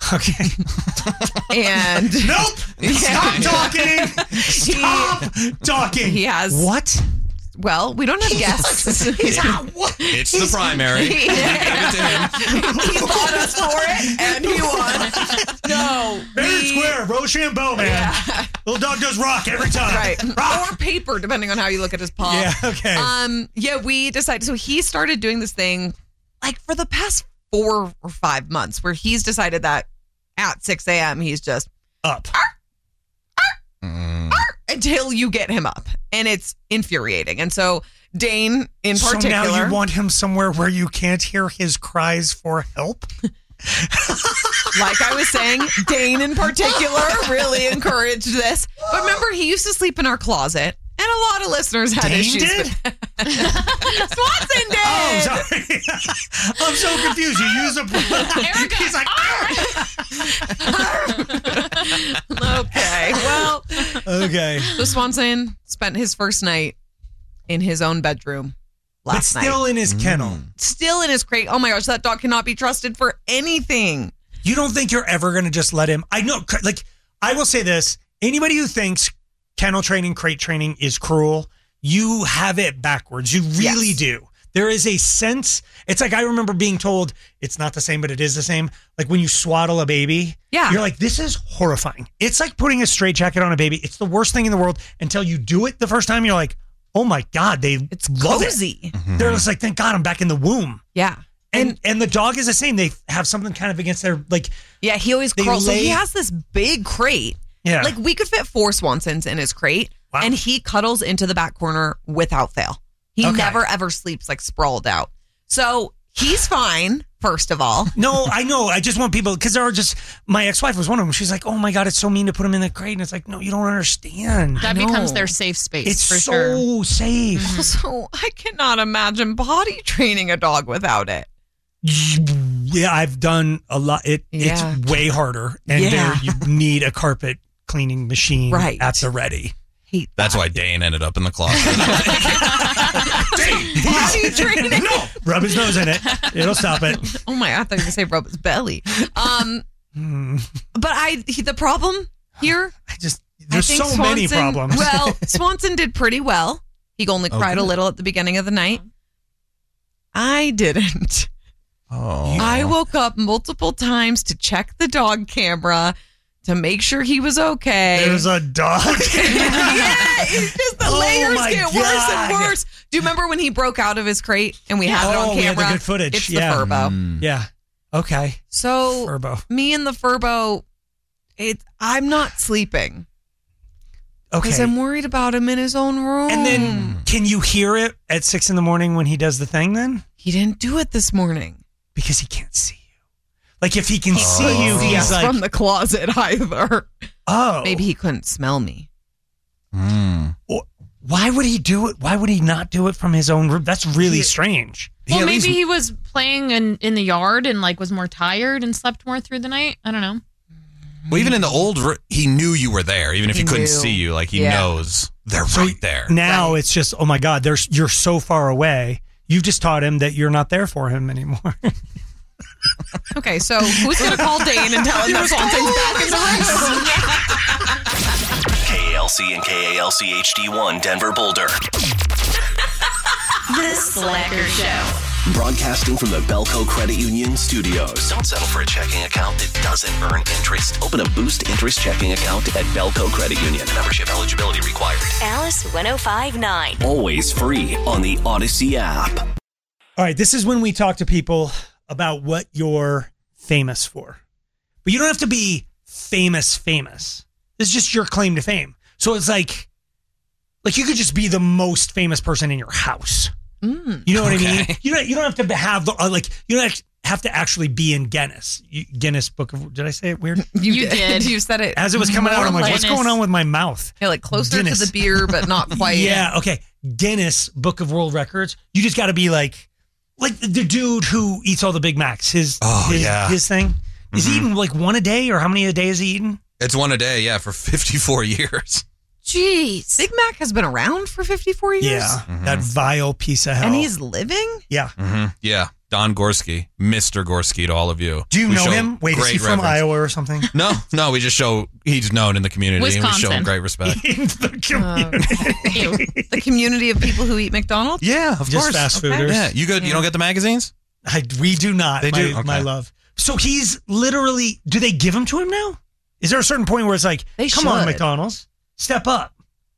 Okay. And nope. Stop talking. Stop talking. He has what? Well, we don't have guests. It's the primary. We gave it to him. He fought us for it, and he won. No. Fair and we- square, Rochambeau, man. Yeah. Little dog does rock every time. Right. Rock. Or paper, depending on how you look at his paw. Yeah, okay. Um, yeah, we decided. So he started doing this thing like for the past four or five months where he's decided that at six a.m. he's just up. "Arr, arr, arr," until you get him up. And it's infuriating. And so Dane in So particular. now you want him somewhere where you can't hear his cries for help? Like I was saying, Dane in particular really encouraged this. But remember, he used to sleep in our closet, and a lot of listeners had Dane issues did? with Swanson did. Oh, sorry. I'm so confused. You use a. Erica, He's like, Okay, well, okay. so Swanson spent his first night in his own bedroom But last night. still in his kennel. Still in his crate. Oh my gosh, that dog cannot be trusted for anything. You don't think you're ever going to just let him? I know, like, I will say this. Anybody who thinks kennel training, crate training is cruel, you have it backwards. You really Yes. do. There is a sense. It's like I remember being told it's not the same, but it is the same. Like when you swaddle a baby, Yeah. you're like, this is horrifying. It's like putting a straitjacket on a baby. It's the worst thing in the world until you do it the first time. You're like, oh my God, they It's love cozy. it. They're just like, thank God I'm back in the womb. Yeah. And and the dog is the same. They have something kind of against their, like, Yeah, he always They crawls. So lay- he has this big crate. Yeah. Like we could fit four Swansons in his crate, Wow. and he cuddles into the back corner without fail. He Okay. never ever sleeps like sprawled out. So he's fine, first of all. No, I know. I just want people, because there are just, my ex-wife was one of them. She's like, oh my God, it's so mean to put him in the crate. And it's like, no, you don't understand. That I becomes know. their safe space It's for so sure. safe. Also, I cannot imagine potty training a dog without it. Yeah, I've done a lot. It Yeah. It's way harder. And Yeah. there you need a carpet cleaning machine Right. at the ready. Hate That's why Dane ended up in the closet. potty training. No, rub his nose in it. It'll stop it. Oh my! I thought you were gonna say rub his belly. Um, Hmm. but I he, the problem here. I just, I there's think so many Swanson- problems. Well, Swanson did pretty well. He only Oh, cried a good. little at the beginning of the night. I didn't. Oh. I woke up multiple times to check the dog camera to make sure he was okay. There's a dog. yeah, it's just the Oh layers my get worse God. and worse. Do you remember when he broke out of his crate and we had it on Oh, we had camera? the good footage. It's Yeah. the Furbo. Mm. Yeah. Okay. So Furbo. me and the Furbo, it. I'm not sleeping because Okay. I'm worried about him in his own room. And then can you hear it at six in the morning when he does the thing then? he didn't do it this morning. Because he can't see you. Like if he can He see couldn't you, see he's us like, from the closet either. oh. Maybe he couldn't smell me. Mm. Why would he do it? Why would he not do it from his own room? That's really He- strange. Well, He at maybe least- he was playing in, in the yard and like was more tired and slept more through the night. I don't know. Well, even in the old, r- he knew you were there, even if he, He couldn't knew. see you. Like he Yeah. knows they're right there. Now it's just, oh my God, there's you're so far away. You've just taught him that you're not there for him anymore. Okay, so who's going to call Dane and tell him that Swanson's back in the room? K A L C and K A L C H D one Denver Boulder. The Slacker Show. Broadcasting from the Belco Credit Union studios. Don't settle for a checking account that doesn't earn interest. Open a Boost Interest checking account at Belco Credit Union. Membership eligibility required. Alice one oh five point nine. Always free on the Odyssey app. All right, this is when we talk to people about what you're famous for. But you don't have to be famous, famous. It's just your claim to fame. So it's like, like you could just be the most famous person in your house. Mm. You know what Okay. I mean? You don't. You don't have to have the uh, like. You don't have to actually be in Guinness. You, Guinness Book of. Did I say it weird? You, You did. You said it. As it was coming out, I'm like, More what's Guinness. going on with my mouth? Yeah, like closer Guinness. to the beer, but not quite. Yeah. Okay. Guinness Book of World Records. You just got to be like, like the dude who eats all the Big Macs. His. Oh, his, yeah. His thing. Is he Mhm. eating like one a day, or how many a day is he eating? It's one a day, yeah, for fifty-four years. Jeez. Big Mac has been around for fifty-four years. Yeah. That vile piece of hell. And he's living? Yeah. Mm-hmm. Yeah. Don Gorski, Mister Gorski to all of you. Do you We know show him? Wait, is great he from reverence. Iowa or something? No, no, we just show he's known in the community and we show Wisconsin. him great respect. In the community. The community of people who eat McDonald's? Yeah, of Just course. fast fooders. Yeah, you good? You don't get the magazines? I, we do not. They my, do? Okay. my love. So he's literally, do they give him to him now? Is there a certain point where it's like, They come on, should. McDonald's, step up?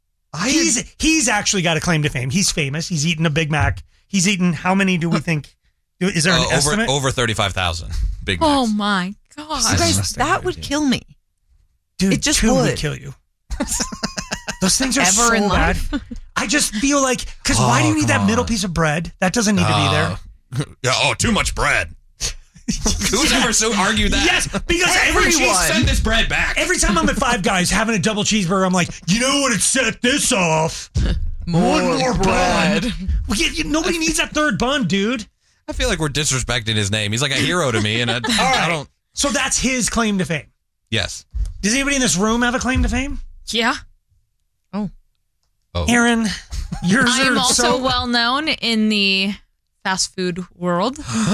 he's he's actually got a claim to fame. He's famous. He's eaten a Big Mac. He's eaten, how many do we think? Is there an Uh, over estimate? over thirty-five thousand. Big Oh Macs. my god! You guys, that would kill me. Dude, it just two would. would. kill you. Those things are Ever so in bad. life? I just feel like, because why do you Oh, need that come middle on. piece of bread? That doesn't need to be there. Uh, yeah, oh, too much bread. Who's ever so argued that? Yes, because every Everyone. Send this bread back. Every time I'm at Five Guys having a double cheeseburger, I'm like, you know what? It set this off. More One more bread. bun. Well, yeah, you- nobody needs that third bun, dude. I feel like we're disrespecting his name. He's like a hero to me, and I, All I right. don't. So that's his claim to fame. Yes. Does anybody in this room have a claim to fame? Yeah. Oh. Aaron, yours I am are also so well known in the fast food world.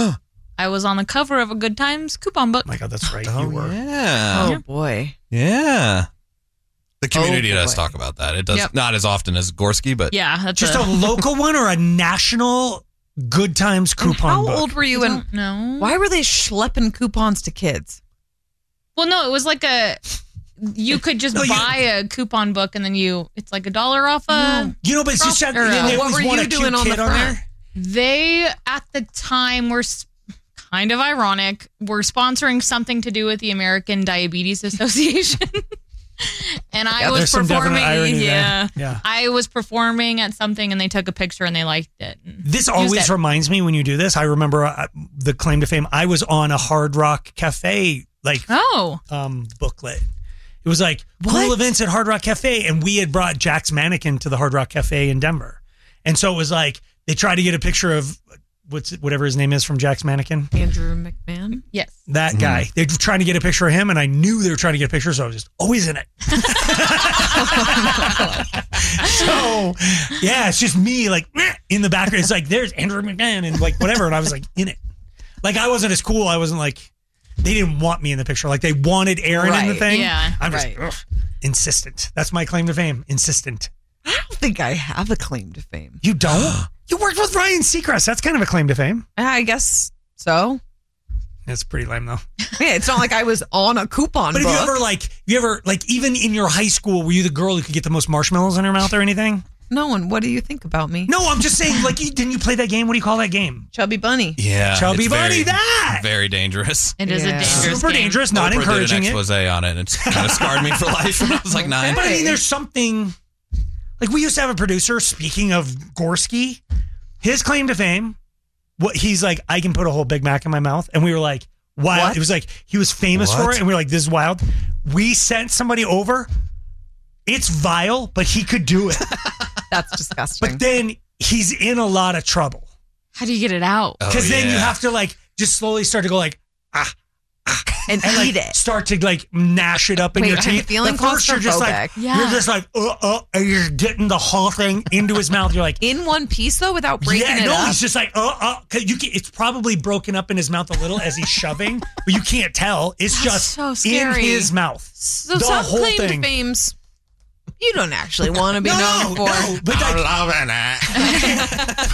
I was on the cover of a Good Times coupon book. My God, that's right. Oh, you were. yeah. Oh, boy. Yeah. The community Oh, does boy. talk about that. It does Yep. not as often as Gorski, but Yeah, that's Just a local one or a national Good Times coupon How book? old were you? And No. why were they schlepping coupons to kids? Well, no, it was like a. You could just No, you- buy a coupon book and then you. It's like a dollar off a. You know, but it's just Or, they, uh, they what always were want you a cute doing on the kid on front? there. They at the time were s- kind of ironic. Were sponsoring something to do with the American Diabetes Association. And I Yeah, was there's some definite performing. irony there. Yeah. Yeah. I was performing at something and they took a picture and they liked it. and This used always it. reminds me when you do this. I remember uh, the claim to fame. I was on a Hard Rock Cafe like Oh. um, booklet. It was like cool What? events at Hard Rock Cafe, and we had brought Jack's Mannequin to the Hard Rock Cafe in Denver, and so it was like they tried to get a picture of what's whatever his name is from Jack's Mannequin. Andrew McMahon? Yes. That guy. They're trying to get a picture of him, and I knew they were trying to get a picture, so I was just always in it. So, yeah, it's just me, like, meh, in the background. It's like, there's Andrew McMahon, and like, whatever. And I was like, in it. Like, I wasn't as cool. I wasn't like, they didn't want me in the picture. Like, they wanted Aaron in the Right, thing. yeah, I'm just right. ugh, insistent. That's my claim to fame. Insistent. I don't think I have a claim to fame. You don't? You worked with Ryan Seacrest. That's kind of a claim to fame. I guess so. That's pretty lame, though. Yeah, it's not like I was on a coupon But book. if you ever, like, you ever, like, even in your high school, were you the girl who could get the most marshmallows in her mouth or anything? No one. What do you think about me? No, I'm just saying, like, you, didn't you play that game? What do you call that game? Chubby bunny. yeah. Chubby it's Bunny, very, that! Very dangerous. It is Yeah. a dangerous Super game. dangerous, not Oprah encouraging did it. an expose on it, and it's kind of scarred me for life when I was like nine. But I mean, there's something, like, we used to have a producer, speaking of Gorski, his claim to fame, what he's like, I can put a whole Big Mac in my mouth. And we were like, wow. What? It was like, he was famous for What? it. And we were like, this is wild. We sent somebody over. It's vile, but he could do it. That's disgusting. But then he's in a lot of trouble. How do you get it out? Oh, Because then you yeah. have to, like, just slowly start to go, like, ah, and, and like eat it. start to like gnash it up in Wait, your I'm teeth. feeling At first you're just like, claustrophobic. Yeah. you're just like, uh, uh, and you're getting the whole thing into his mouth. You're like, In one piece though, without breaking yeah, it no, up. he's just like, uh, uh, 'cause you can, it's probably broken up in his mouth a little as he's shoving, but you can't tell. It's That's just so in scary. his mouth. So the some whole claim thing. to fames you don't actually want to be No, known for. no, but like, loving it.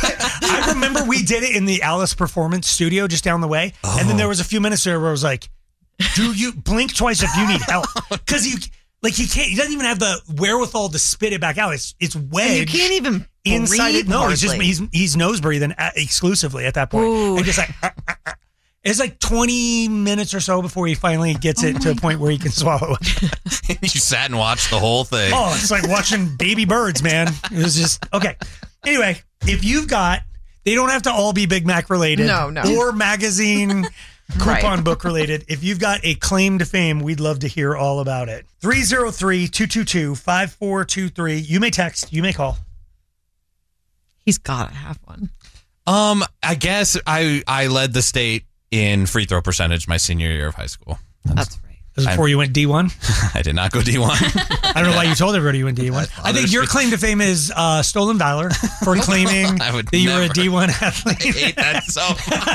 I remember we did it in the Alice Performance Studio just down the way, and then there was a few minutes there where I was like, "Do you blink twice if you need help?" Because you like he can't. He doesn't even have the wherewithal to spit it back out. It's it's wedged. And you can't even inside breathe it. No, he's just hardly. he's he's nose breathing at, exclusively at that point, Ooh. and just like. uh, uh, uh. It's like twenty minutes or so before he finally gets it to a point where he can swallow it. You sat and watched the whole thing. Oh, it's like watching baby birds, man. It was just okay. Anyway, if you've got, they don't have to all be Big Mac related. No, no. Or magazine coupon Right. book related. If you've got a claim to fame, we'd love to hear all about it. three oh three, two two two, five four two three. You may text, you may call. He's gotta have one. Um, I guess I I led the state in free throw percentage my senior year of high school. That's right. This was before you went D one? I did not go D one. I don't know why you told everybody you went D one. I think your claim to fame is uh, stolen valor for claiming that you were a D one athlete. I hate that so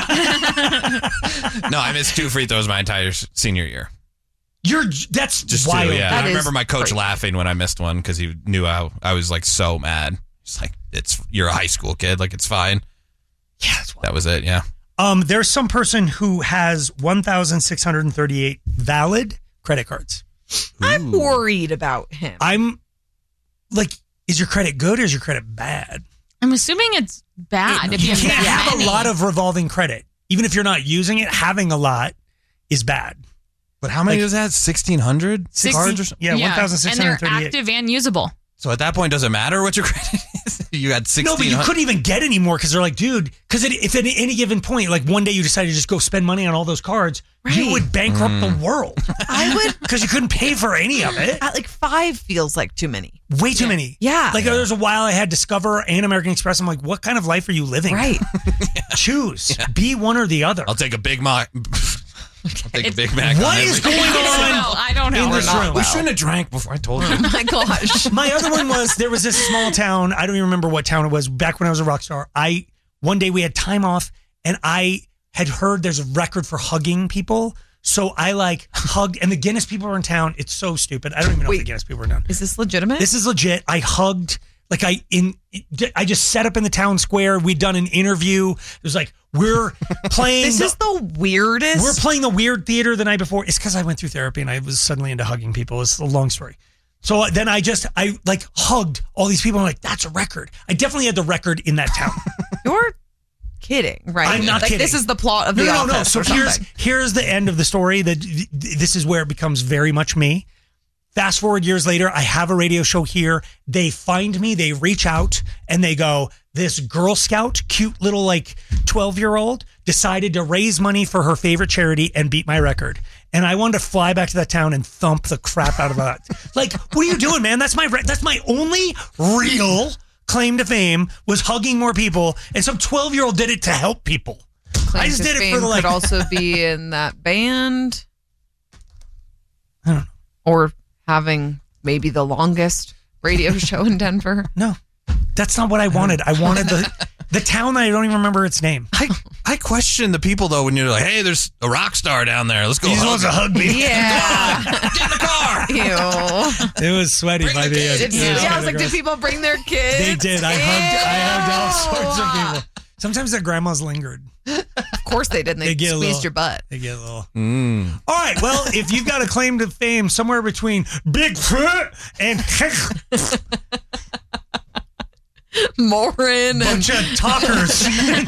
much. No, I missed two free throws my entire senior year. You're that's just wild. Two, yeah. That I is remember my coach crazy. laughing when I missed one because he knew I, I was like so mad. He's like, "It's you're a high school kid, like it's fine." Yeah, that's wild. That was it. Yeah. Um, there's some person who has one thousand six hundred thirty-eight valid credit cards. I'm worried about him. I'm like, is your credit good or is your credit bad? I'm assuming it's bad. if You you can't have have many. a lot of revolving credit. Even if you're not using it, having a lot is bad. But how many Like- is that? sixteen hundred Six- cards or something? yeah, one thousand six hundred thirty-eight. And they're active and usable. So at that point, does it matter what your credit is? You got sixteen. No, but you couldn't even get any more because they're like, dude, because if at any given point, like one day you decided to just go spend money on all those cards, you would bankrupt Mm. the world. I would, because you couldn't pay for any of it. At like five feels like too many. Way too many. Yeah. Like there was a while I had Discover and American Express. I'm like, what kind of life are you living? Right. Choose. Be one or the other. I'll take a Big Mac. I'll take a Big Mac. What on is everything. going on I don't know. in this room? We shouldn't have drank before I told you. Oh my gosh. My other one was there was this small town. I don't even remember what town it was. Back when I was a rock star, I one day we had time off, and I had heard there's a record for hugging people. So I like hugged, and the Guinness people were in town. It's so stupid. I don't even know if the Guinness people were in town. Is this legitimate? This is legit. I hugged. Like I in, I just set up in the town square. We'd done an interview. It was like we're playing. This the, is the weirdest. We're playing the weird theater the night before. It's because I went through therapy and I was suddenly into hugging people. It's a long story. So then I just I like hugged all these people. I'm like, that's a record. I definitely had the record in that town. You're kidding, right? I'm not like, kidding. This is the plot of no, the no, no, no. Office So or here's something. here's the end of the story. That this is where it becomes very much me. Fast forward years later, I have a radio show here. They find me, they reach out, and they go, this Girl Scout, cute little like twelve-year-old, decided to raise money for her favorite charity and beat my record. And I wanted to fly back to that town and thump the crap out of that. Like, what are you doing, man? That's my re- that's my only real claim to fame was hugging more people, and some twelve-year-old did it to help people. Claim I just to did it fame for the like. Could also be in that band. I don't know. Or having maybe the longest radio show in Denver. No, that's not what I wanted. I wanted the the town that I don't even remember its name. I, I question the people though when you're like, hey, there's a rock star down there. Let's go. He just hug wants to her." hug me. Yeah. Get in the car. Ew. It was sweaty by the end. Did, It was yeah, I by was the like, did girls. people bring their kids? They did. I hugged. I hugged all Ew. sorts of people. Sometimes their grandmas lingered. Of course they did. And they, They get a squeezed little- your butt. They get a little. Mm. All right. Well, if you've got a claim to fame somewhere between Bigfoot and Morin. bunch of talkers,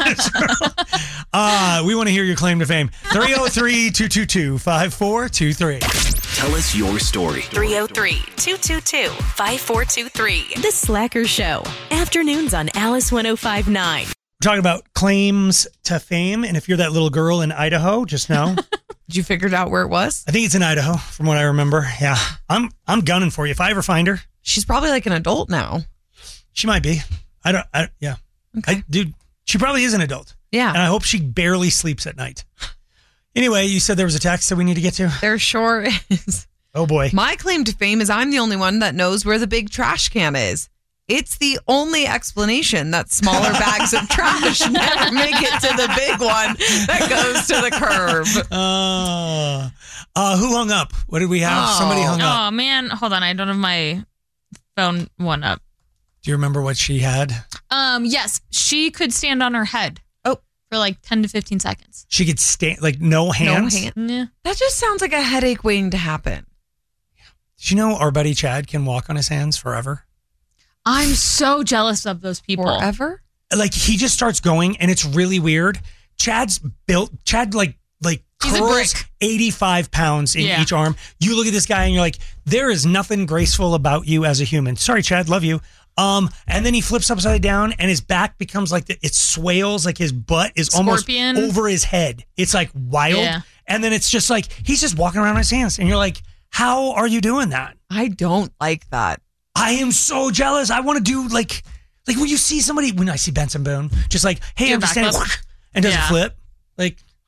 uh, we want to hear your claim to fame. three oh three, two two two, five four two three. Tell us your story. three oh three, two two two, five four two three. The Slacker Show. Afternoons on Alice one oh five point nine. We're talking about claims to fame, and if you're that little girl in Idaho, just know. Did you figure out where it was? I think it's in Idaho, from what I remember. Yeah, I'm I'm gunning for you. If I ever find her, She's probably like an adult now. she might be. I don't. I, yeah, I, dude, she probably is an adult. Yeah. And I hope she barely sleeps at night. Anyway, you said there was a text that we need to get to. There sure is. Oh boy. My claim to fame is I'm the only one that knows where the big trash can is. It's the only explanation that smaller bags of trash never make it to the big one that goes to the curb. Uh, uh, who hung up? What did we have? Somebody hung up. Oh man, hold on. I don't have my phone one up. Do you remember what she had? Um, yes, she could stand on her head. Oh, for like ten to fifteen seconds. She could stand, like no hands. No hand. Yeah. That just sounds like a headache waiting to happen. Did you know our buddy Chad can walk on his hands forever? I'm so jealous of those people. Forever? Like he just starts going, and it's really weird. Chad's built. Chad like like He's a curls brick. eighty-five pounds in Yeah. each arm. You look at this guy, and you're like, there is nothing graceful about you as a human. Sorry, Chad, love you. Um, and then he flips upside down, and his back becomes like the, it swales, like his butt is Scorpion. almost over his head. It's like wild, Yeah. and then it's just like he's just walking around on his hands, and you're like, how are you doing that? I don't like that. I am so jealous. I want to do like, like when you see somebody, when I see Benson Boone, just like, hey, Do a I'm just standing, backflip. and does Yeah. a flip. Like,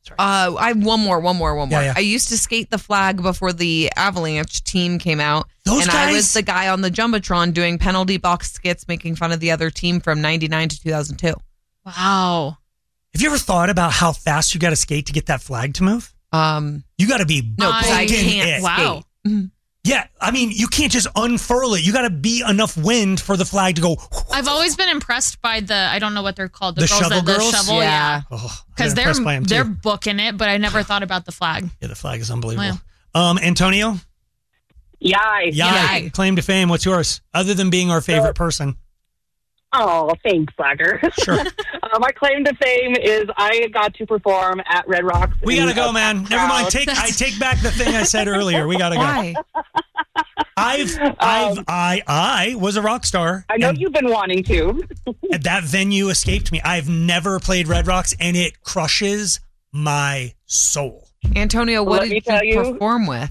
Uh, I have one more, one more, one more. Yeah, yeah. I used to skate the flag before the Avalanche team came out. Those and guys- I was the guy on the Jumbotron doing penalty box skits, making fun of the other team from ninety-nine to two thousand two. Wow. Have you ever thought about how fast you got to skate to get that flag to move? Um, you got to be no, because I booking can't it. Wow. Yeah, I mean, you can't just unfurl it. You got to be enough wind for the flag to go. I've always been impressed by the, I don't know what they're called. The girls shovel that, the girls? shovel, Yeah. yeah. Oh, Because I'm they're, impressed by 'em, too. they're booking it, but I never thought about the flag. Yeah, the flag is unbelievable. Wow. Um, Antonio? Yay. Yay. Claim to fame. What's yours? Other than being our favorite person. Oh, thanks, Slacker. Sure. uh, my claim to fame is I got to perform at Red Rocks. We in gotta go, a man. crowd. Never mind. Take I take back the thing I said earlier. We gotta go. Why? I've I've I I was a rock star. I know and you've been wanting to. that venue escaped me. I've never played Red Rocks, and it crushes my soul. Antonio, what Let me did tell you you- perform with?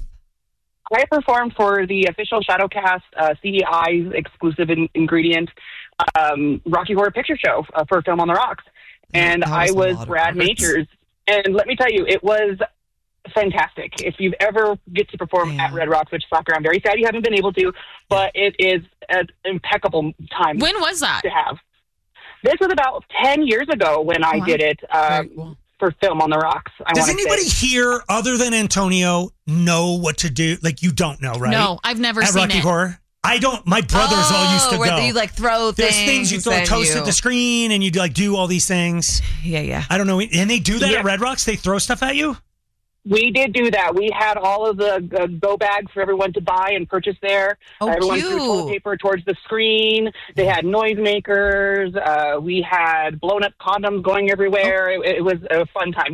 I performed for the official Shadowcast uh, C D I's exclusive in- ingredient um, Rocky Horror Picture Show uh, for Film on the Rocks. And That was I a was lot of Brad words. Majors. And let me tell you, it was fantastic. If you ever get to perform at Red Rocks, which Slacker, I'm very sad you haven't been able to, but it is an impeccable time. When was that? To have. This was about ten years ago when I wow. did it um, for Film on the Rocks. I Does wanna anybody say. here, other than Antonio, know what to do? Like, you don't know, right? No, I've never At seen Rocky it. Horror? I don't. My brothers all used to Oh, where go. you like throw There's things. things you throw and toast you- at the screen, and you like do all these things. Yeah, yeah. I don't know. And they do that Yeah. at Red Rocks. They throw stuff at you. We did do that. We had all of the uh, go bags for everyone to buy and purchase there. Oh, everyone cute. threw toilet paper towards the screen. They had noisemakers. Uh, we had blown up condoms going everywhere. Oh. It, it was a fun time.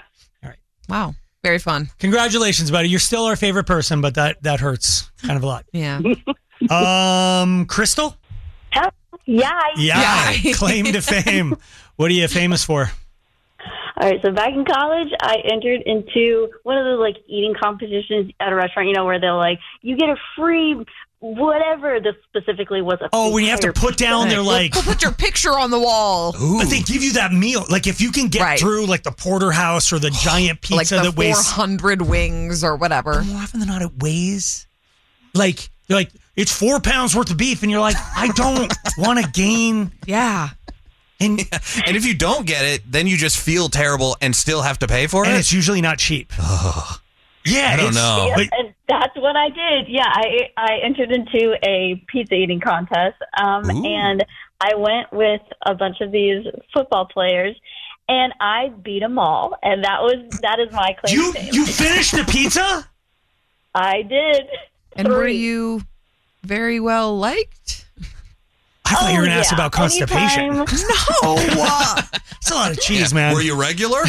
Wow. Very fun. Congratulations, buddy. You're still our favorite person, but that that hurts kind of a lot. Yeah. Um, Crystal. Yeah. Yeah. Claim to fame. What are you famous for? All right, so back in college, I entered into one of those like eating competitions at a restaurant, you know, where they're like, you get a free whatever. This specifically was a Oh, when you have to entire put down their like. We'll put your picture on the wall. But they give you that meal. Like if you can get Right. through like the porterhouse or the giant pizza Like the that weighs four hundred wings or whatever. more often than not, it weighs like they're like it's four pounds worth of beef, and you're like, I don't want to gain. Yeah. And And if you don't get it, then you just feel terrible and still have to pay for and it. it's usually not cheap. Yeah, I don't it's- know. Yep, and that's what I did. Yeah, I I entered into a pizza eating contest, um, Ooh. and I went with a bunch of these football players, and I beat them all. And that was that is my claim You to fame. you finished the pizza? I did. And were Three. you very well liked? I thought you were Oh, going to ask yeah. about constipation. Anytime- No. It's a lot of cheese, Yeah. man. Were you regular?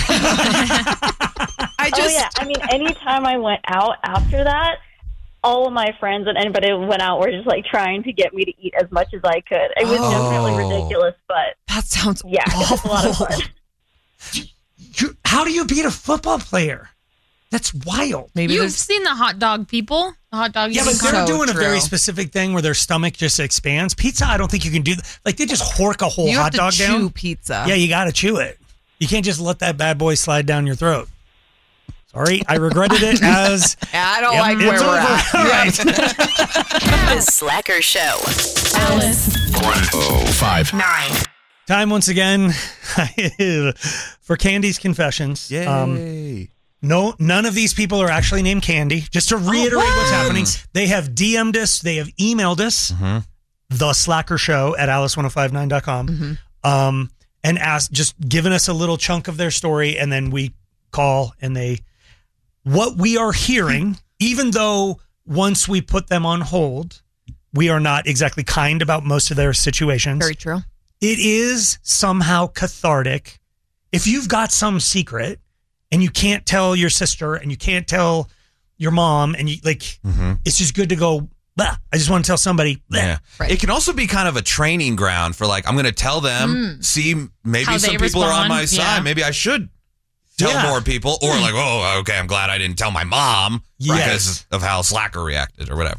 I Oh just yeah, I mean, anytime I went out after that, all of my friends and anybody who went out were just like trying to get me to eat as much as I could. It was Oh. definitely ridiculous, but that sounds yeah, it was a lot of awful. fun. You- how do you beat a football player? That's wild. Maybe You've there's seen the hot dog people? The hot dog Yeah, eating but they're contest? So doing a very true. specific thing where their stomach just expands. Pizza, I don't think you can do that. Like they just hork a whole you hot have to dog chew down. pizza. Yeah, you got to chew it. You can't just let that bad boy slide down your throat. Sorry, I regretted it as. I don't Yep, like it's where we're over. at. All right. The Slacker Show. Alice. Oh, five. Nine. Time once again for Candy's Confessions. Yay. Um, no, none of these people are actually named Candy. Just to reiterate what's happening, they have D M'd us, they have emailed us, Mm-hmm. the Slacker Show at alice ten fifty-nine dot com, Mm-hmm. um, and asked, just given us a little chunk of their story, and then we call and they, what we are hearing, even though once we put them on hold, we are not exactly kind about most of their situations. Very true. It is somehow cathartic. If you've got some secret and you can't tell your sister and you can't tell your mom and you like, Mm-hmm. it's just good to go, "Bah, I just want to tell somebody. Bah." Yeah. Right. It can also be kind of a training ground for like, I'm going to tell them, see, maybe How some they people are on respond. my side. Yeah. Maybe I should tell Yeah. more people. Or like, oh, okay, I'm glad I didn't tell my mom Yes. because of how Slacker reacted or whatever.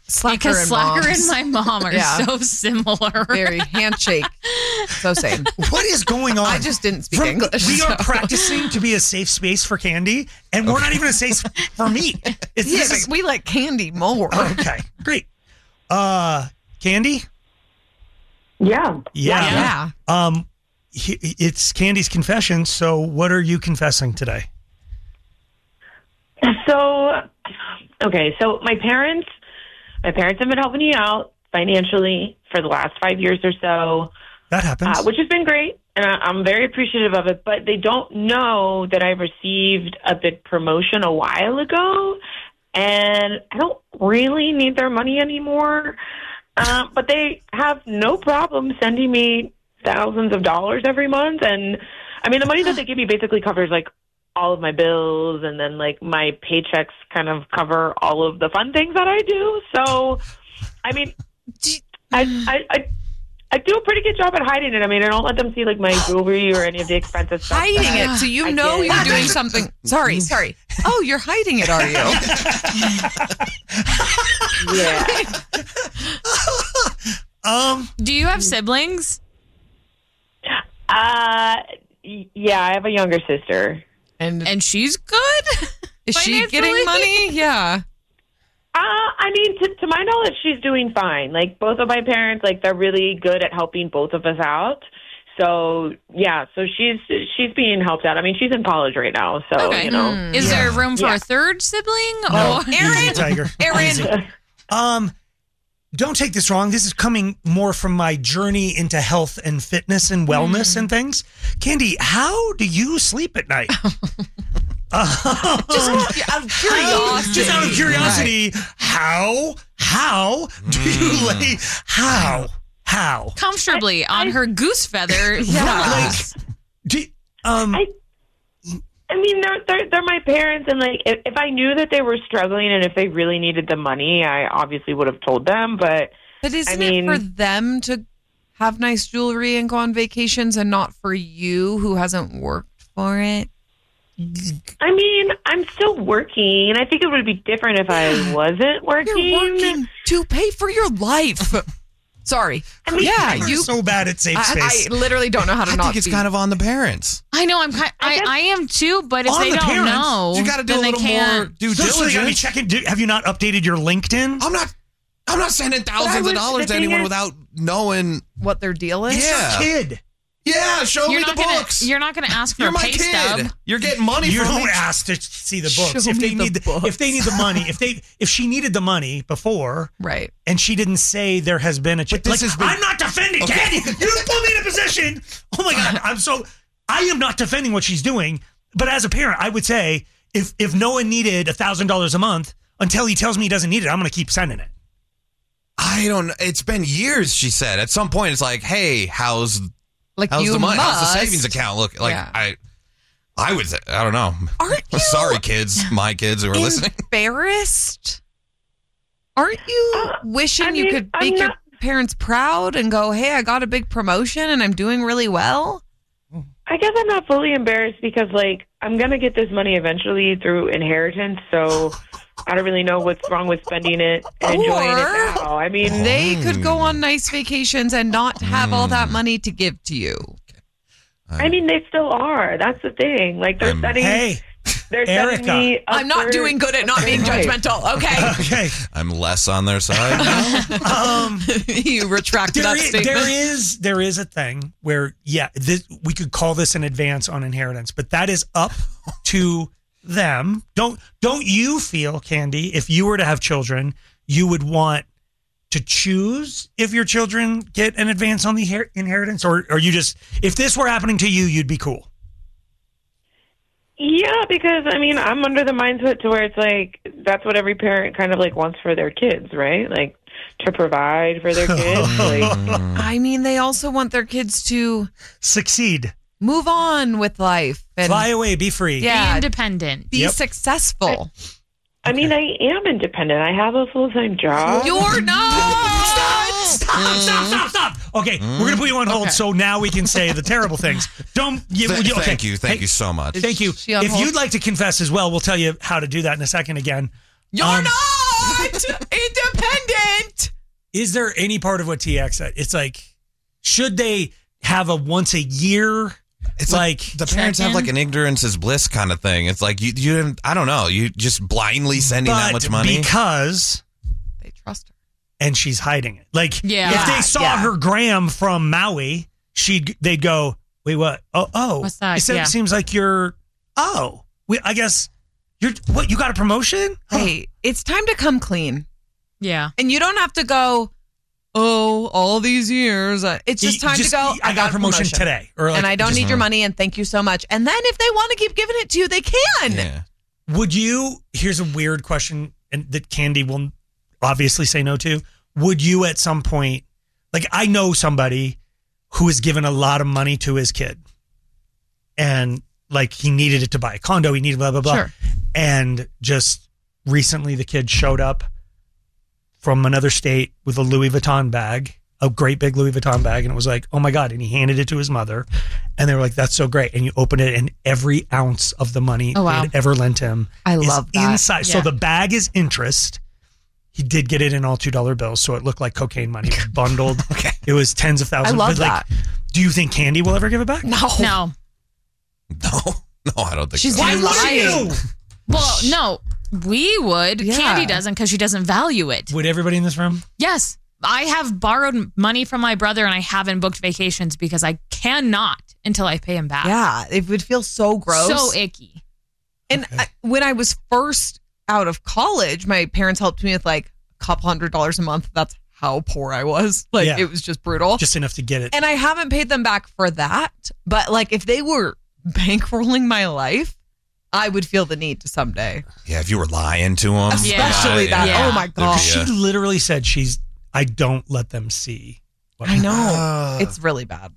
Slacker because and Slacker moms. and my mom are Yeah. so similar. Very handshake. So same. What is going on? I just didn't speak From- English. We are so. practicing to be a safe space for Candy, and we're not even a safe for me. It's, Yeah, this is- we like Candy more. okay, great. Uh, Candy? Yeah. Yeah. Yeah. Um, he- it's Candy's confession. So, what are you confessing today? So, okay, so my parents, my parents have been helping me out financially for the last five years or so. That happens. Uh, which has been great, and I, I'm very appreciative of it. But they don't know that I received a big promotion a while ago, and I don't really need their money anymore. Uh, but they have no problem sending me thousands of dollars every month, and I mean the money that they give me basically covers like all of my bills, and then like my paychecks kind of cover all of the fun things that I do. So, I mean, I I. I I do a pretty good job at hiding it. I mean, I don't let them see like my jewelry or any of the expensive stuff. Hiding that it, so you I know get. you're doing something. Sorry, sorry. Oh, you're hiding it, are you? Yeah. Um, do you have siblings? Uh, y- yeah, I have a younger sister, and and she's good. Is she getting money? Yeah. Uh, I mean, to, to my knowledge, she's doing fine. Like, both of my parents, like, they're really good at helping both of us out. So, yeah, so she's she's being helped out. I mean, she's in college right now, so, Okay. you know. Mm. Is there room for Yeah. a third sibling? No, or easy, Tiger. Aaron. Easy. Um, don't take this wrong. This is coming more from my journey into health and fitness and wellness Mm. and things. Candy, how do you sleep at night? Uh, Just out of curiosity. Just out of curiosity, how how do you lay how how comfortably on her goose feather? Yeah. do, um I, I mean, they're, they're they're my parents, and like, if, if I knew that they were struggling and if they really needed the money, I obviously would have told them. But But isn't I mean, it for them to have nice jewelry and go on vacations, and not for you who hasn't worked for it? I mean, I'm still working, and I think it would be different if I wasn't working. You're working to pay for your life. Sorry. I mean, yeah, You're you so bad at safe I, space. I literally don't know how to I not think it's be. kind of on the parents. I know. I'm. Kind, I, I am too. But if On they the don't parents, know, you got to do then a they little more can't. due So- so they gotta be diligence. checking. Do, have you not updated your LinkedIn? I'm not. I'm not sending thousands would- of dollars the to thing anyone is- without knowing. what their deal is. It's Yeah. your kid. Yeah, show You're me not the gonna. books. You're not going to ask for You're a my pay kid. stub. You're getting money You from don't me. ask to see the books Show if they me the need the, books. if they need the money. If they if she needed the money before, Right. and she didn't say there has been a ch- But this like, has been- I'm not defending Okay. Candy. You put me in a position. Oh my god, I'm so I am not defending what she's doing. But as a parent, I would say if if Noah needed a thousand dollars a month until he tells me he doesn't need it, I'm going to keep sending it. I don't know. It's been years, she said. At some point, it's like, hey, how's Like how's you the money? How's the must. savings account look? Like Yeah. I, I would. I don't know. Aren't you Sorry, kids. My kids who are listening. embarrassed? Aren't you Uh, wishing I you mean, could I'm make your not- parents proud and go, "Hey, I got a big promotion and I'm doing really well"? I guess I'm not fully embarrassed because, like, I'm gonna get this money eventually through inheritance, so I don't really know what's wrong with spending it and enjoying Or it now. I mean, They could go on nice vacations and not have all Mm. that money to give to you. I mean, they still are. That's the thing. Like, they're I'm- setting, Hey, they're setting Erica. me. Up I'm not for- doing good at not being Right. judgmental. Okay, okay. I'm less on their side now. Um, you retracted there that is, statement. there is there is a thing where yeah, this, we could call this an advance on inheritance, but that is up to them. Don't don't you feel, Candy, if you were to have children, you would want to choose if your children get an advance on the her- inheritance, or or you just if this were happening to you, you'd be cool. Yeah, because I mean, I'm under the mindset to where it's like that's what every parent kind of like wants for their kids, right? Like to provide for their kids. Like, I mean, they also want their kids to Succeed, move on with life and fly away, be free. yeah, Be independent. be Yep. successful. I mean, I am independent. I have a full time job. You're not. Stop, stop, stop, stop. Okay, we're going to put you on hold Okay. so now we can say the terrible things. Don't. You, Th- you- okay. Thank you. Thank Hey, you so much. Thank you. she on If hold? you'd like to confess as well, we'll tell you how to do that in a second again. You're Um, not independent. independent. Is there any part of what T X said? It's like, should they have a once a year? It's like, like the parents have like an ignorance is bliss kind of thing. It's like you, you, I don't know, you just blindly sending but that much money because they trust her, and she's hiding it. Like, yeah. if they saw yeah. her gram from Maui, she'd they'd go, wait, what? Oh, oh, what's that? It said, yeah. seems like you're. Oh, we, I guess you're. What? You got a promotion? Hey, it's time to come clean. Yeah, and you don't have to go. Oh, all these years. Uh, it's just time just, to go. I, I got a promotion, promotion today. Or like, and I don't just, need your money, and thank you so much. And then if they want to keep giving it to you, they can. Yeah. Would you, here's a weird question and that Candy will obviously say no to. Would you at some point, like I know somebody who has given a lot of money to his kid and like he needed it to buy a condo, he needed blah, blah, blah. Sure. And just recently the kid showed up from another state with a Louis Vuitton bag, a great big Louis Vuitton bag. And it was like, oh my God. And he handed it to his mother and they were like, that's so great. And you open it and every ounce of the money oh, wow. they had ever lent him I is love that. inside. Yeah. So the bag is interest. He did get it in all two dollar bills. So it looked like cocaine money. It was bundled. Okay. It was tens of thousands. I love but like, that. do you think Candy will ever give it back? No. No. No, no, I don't think She's so. Why would you? Well, no, we would. Yeah. Candy doesn't because she doesn't value it. Would everybody in this room? Yes. I have borrowed money from my brother and I haven't booked vacations because I cannot until I pay him back. Yeah, it would feel so gross. So icky. And Okay. I, when I was first out of college, my parents helped me with like a couple hundred dollars a month. That's how poor I was. Like Yeah. it was just brutal. Just enough to get it. And I haven't paid them back for that. But like if they were bankrolling my life, I would feel the need to someday. Yeah, if you were lying to them. Especially that. Yeah. Oh my God. She literally said she's, I don't let them see. what I know. Uh, It's really bad.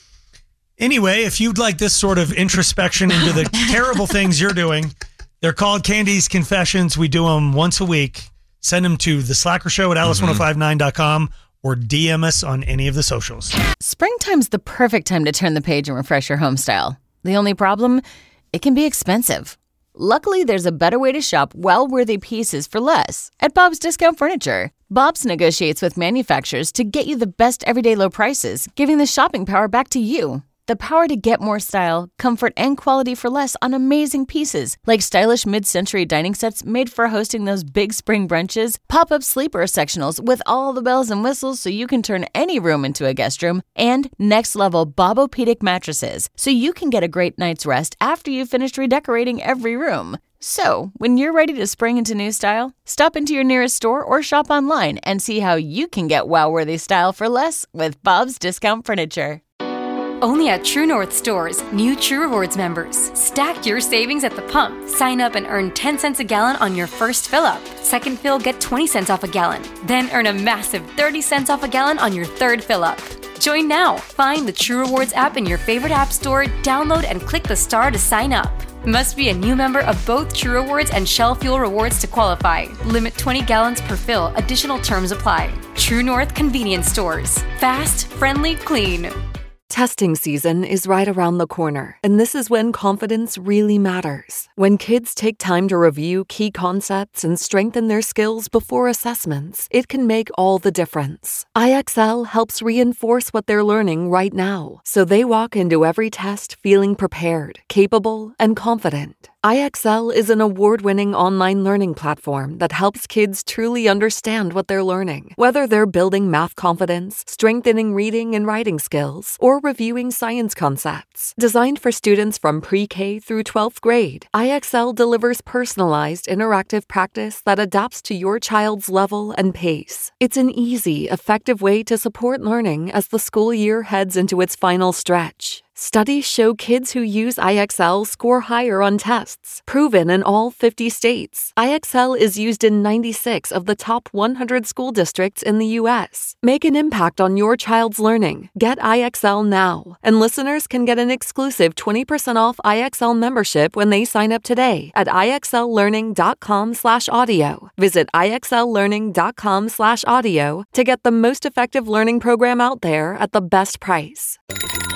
Anyway, if you'd like this sort of introspection into the terrible things you're doing, they're called Candy's Confessions. We do them once a week. Send them to the Slacker Show at alice ten fifty-nine dot com or D M us on any of the socials. Springtime's the perfect time to turn the page and refresh your home style. The only problem? It can be expensive. Luckily, there's a better way to shop well-worthy pieces for less at Bob's Discount Furniture. Bob's negotiates with manufacturers to get you the best everyday low prices, giving the shopping power back to you. The power to get more style, comfort, and quality for less on amazing pieces, like stylish mid-century dining sets made for hosting those big spring brunches, pop-up sleeper sectionals with all the bells and whistles so you can turn any room into a guest room, and next-level Bobopedic mattresses so you can get a great night's rest after you've finished redecorating every room. So, when you're ready to spring into new style, stop into your nearest store or shop online and see how you can get wow-worthy style for less with Bob's Discount Furniture. Only at True North stores, new True Rewards members. Stack your savings at the pump. Sign up and earn ten cents a gallon on your first fill up. Second fill, get twenty cents off a gallon. Then earn a massive thirty cents off a gallon on your third fill up. Join now. Find the True Rewards app in your favorite app store, download and click the star to sign up. Must be a new member of both True Rewards and Shell Fuel Rewards to qualify. Limit twenty gallons per fill. Additional terms apply. True North Convenience Stores. Fast, friendly, clean. Testing season is right around the corner, and this is when confidence really matters. When kids take time to review key concepts and strengthen their skills before assessments, it can make all the difference. I X L helps reinforce what they're learning right now, so they walk into every test feeling prepared, capable, and confident. I X L is an award-winning online learning platform that helps kids truly understand what they're learning. Whether they're building math confidence, strengthening reading and writing skills, or reviewing science concepts. Designed for students from pre-K through twelfth grade, I X L delivers personalized, interactive practice that adapts to your child's level and pace. It's an easy, effective way to support learning as the school year heads into its final stretch. Studies show kids who use I X L score higher on tests, proven in all fifty states. I X L is used in ninety-six of the top one hundred school districts in the U S. Make an impact on your child's learning. Get I X L now. And listeners can get an exclusive twenty percent off I X L membership when they sign up today at IXLlearning.com slash audio. Visit IXLlearning.com slash audio to get the most effective learning program out there at the best price.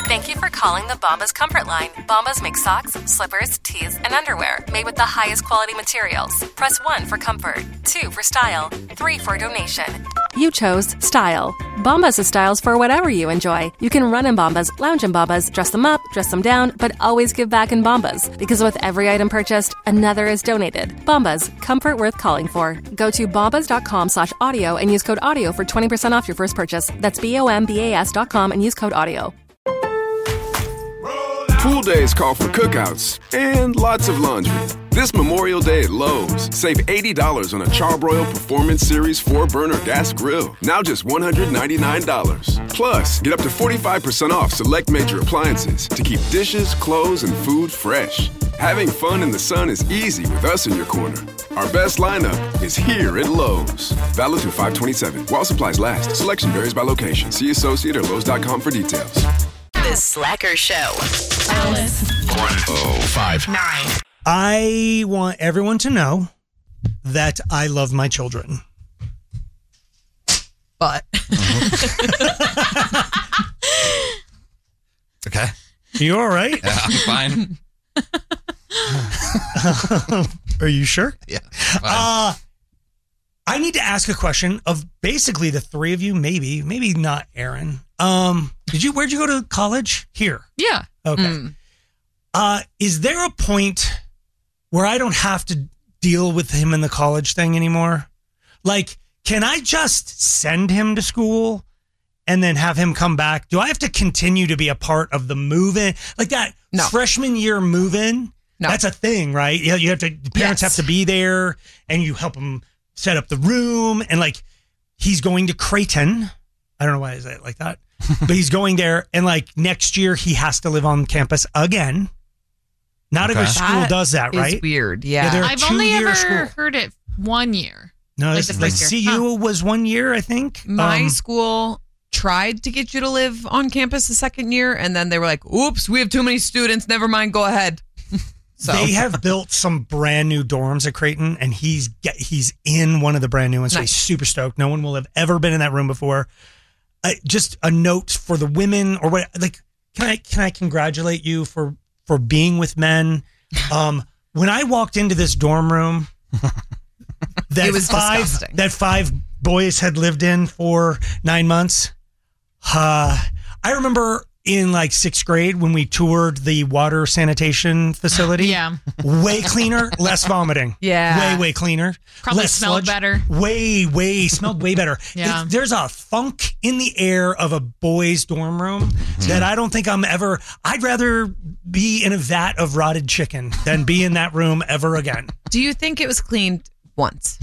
Thank you for calling the Bombas Comfort Line. Bombas make socks, slippers, tees, and underwear made with the highest quality materials. Press one for comfort, two for style, three for donation. You chose style. Bombas has styles for whatever you enjoy. You can run in Bombas, lounge in Bombas, dress them up, dress them down, but always give back in Bombas. Because with every item purchased, another is donated. Bombas, comfort worth calling for. Go to bombas.com slash audio and use code audio for twenty percent off your first purchase. That's B-O-M-B-A-S dot com and use code audio. Pool days call for cookouts and lots of laundry. This Memorial Day at Lowe's, save eighty dollars on a Charbroil Performance Series four burner gas grill. Now just one hundred ninety-nine dollars. Plus, get up to forty-five percent off select major appliances to keep dishes, clothes, and food fresh. Having fun in the sun is easy with us in your corner. Our best lineup is here at Lowe's. Valid through five twenty-seven. While supplies last. Selection varies by location. See associate or Lowe's dot com for details. The Slacker Show. Alice. one oh five Nine. I want everyone to know that I love my children. But. Okay. You all right? Yeah, I'm fine. Are you sure? Yeah. Uh, I need to ask a question of basically the three of you, maybe, maybe not Aaron. Um, did you, where'd you go to college? Here. Yeah. Okay. Mm. Uh, is there a point where I don't have to deal with him in the college thing anymore? Like, can I just send him to school and then have him come back? Do I have to continue to be a part of the move-in? Like that No. freshman year move-in? No. That's a thing, right? You you have to, the parents Yes. have to be there and you help him set up the room. And like, he's going to Creighton. I don't know why I say it like that, but he's going there. And like next year he has to live on campus again. Not Okay. every school That does that, is right? weird, yeah. they're a I've only two-year ever school. heard it one year. No, like this, the like first C year. U was one year, I think. My Um, school tried to get you to live on campus the second year, and then they were like, oops, we have too many students. Never mind, go ahead. So They have built some brand new dorms at Creighton, and he's get, he's in one of the brand new ones. So Nice. he's super stoked. No one will have ever been in that room before. Uh, just a note for the women, or what? Like, can I can I congratulate you for for being with men? Um, when I walked into this dorm room, that It was five disgusting. that five boys had lived in for nine months. Uh, I remember in like sixth grade when we toured the water sanitation facility. Yeah. Way cleaner, less vomiting. Yeah. Way, way cleaner. Probably less smelled sludge. better. Way, way, smelled way better. Yeah. It- there's a funk in the air of a boys' dorm room that I don't think I'm ever, I'd rather be in a vat of rotted chicken than be in that room ever again. do you think it was cleaned once?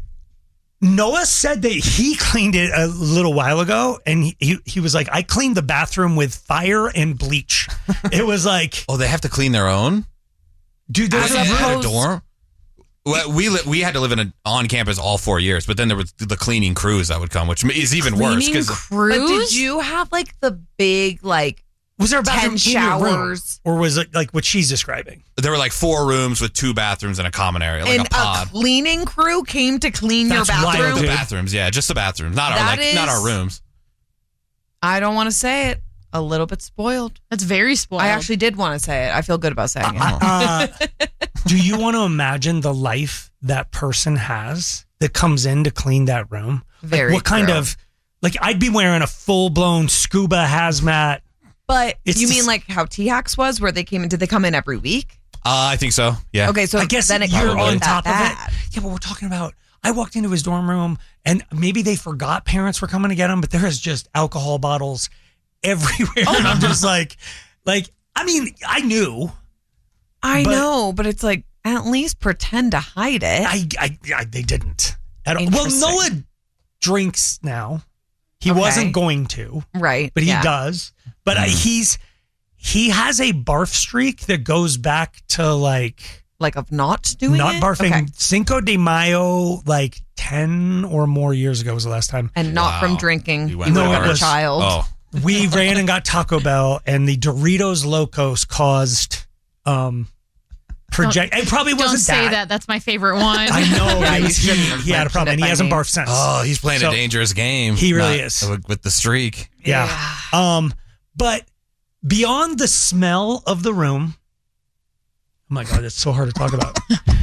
Noah said that he cleaned it a little while ago, and he, he, he was like, I cleaned the bathroom with fire and bleach. It was like, Oh, they have to clean their own? dude, there's I a In a room. dorm? Well, we li- we had to live in a on campus all four years, but then there was the cleaning crews that would come, which is even worse. Cleaning 'cause crews? But did you have like the big, like, Was there a bathroom ten in your room? showers? Or was it like what she's describing? there were like four rooms with two bathrooms and a common area, like and a pod. a cleaning crew came to clean That's your wild, bathroom? the dude. bathrooms, yeah, just the bathrooms, not our That like not is- our rooms. I don't want to say it. A little bit spoiled. That's very spoiled. I actually did want to say it. I feel good about saying it. Uh, do you want to imagine the life that person has that comes in to clean that room? Like, Very what kind true. of, like, I'd be wearing a full blown scuba hazmat. But It's you just- mean like how T-Hacks was, where they came in? Did they come in every week? Uh, I think so. Yeah. Okay, so I guess then it you're couldn't be on that top bad. of it. Yeah, but we're talking about, I walked into his dorm room and maybe they forgot parents were coming to get him, but there is just alcohol bottles everywhere. Oh, and I'm just like, like, I mean, I knew. I But- know, but it's like at least pretend to hide it. I, I, I they didn't at all. Well, Interesting. Noah drinks now. He Okay. wasn't going to, right, but he yeah. does. But uh, he's he has a barf streak that goes back to like like of not doing not it? barfing. Okay. Cinco de Mayo, like ten or more years ago was the last time. And not from drinking. You You went were No, it a was- child. Oh, We ran and got Taco Bell, and the Doritos Locos caused um project. It probably Don't wasn't say that. That's my favorite one. I know. Yeah, he, you was- he, shouldn't have he had a problem, and mentioned it he by hasn't name. barfed since. oh, he's playing So- a dangerous game. He really Not- is. with, with the streak. Yeah. Um, but beyond the smell of the room, oh my God, it's so hard to talk about.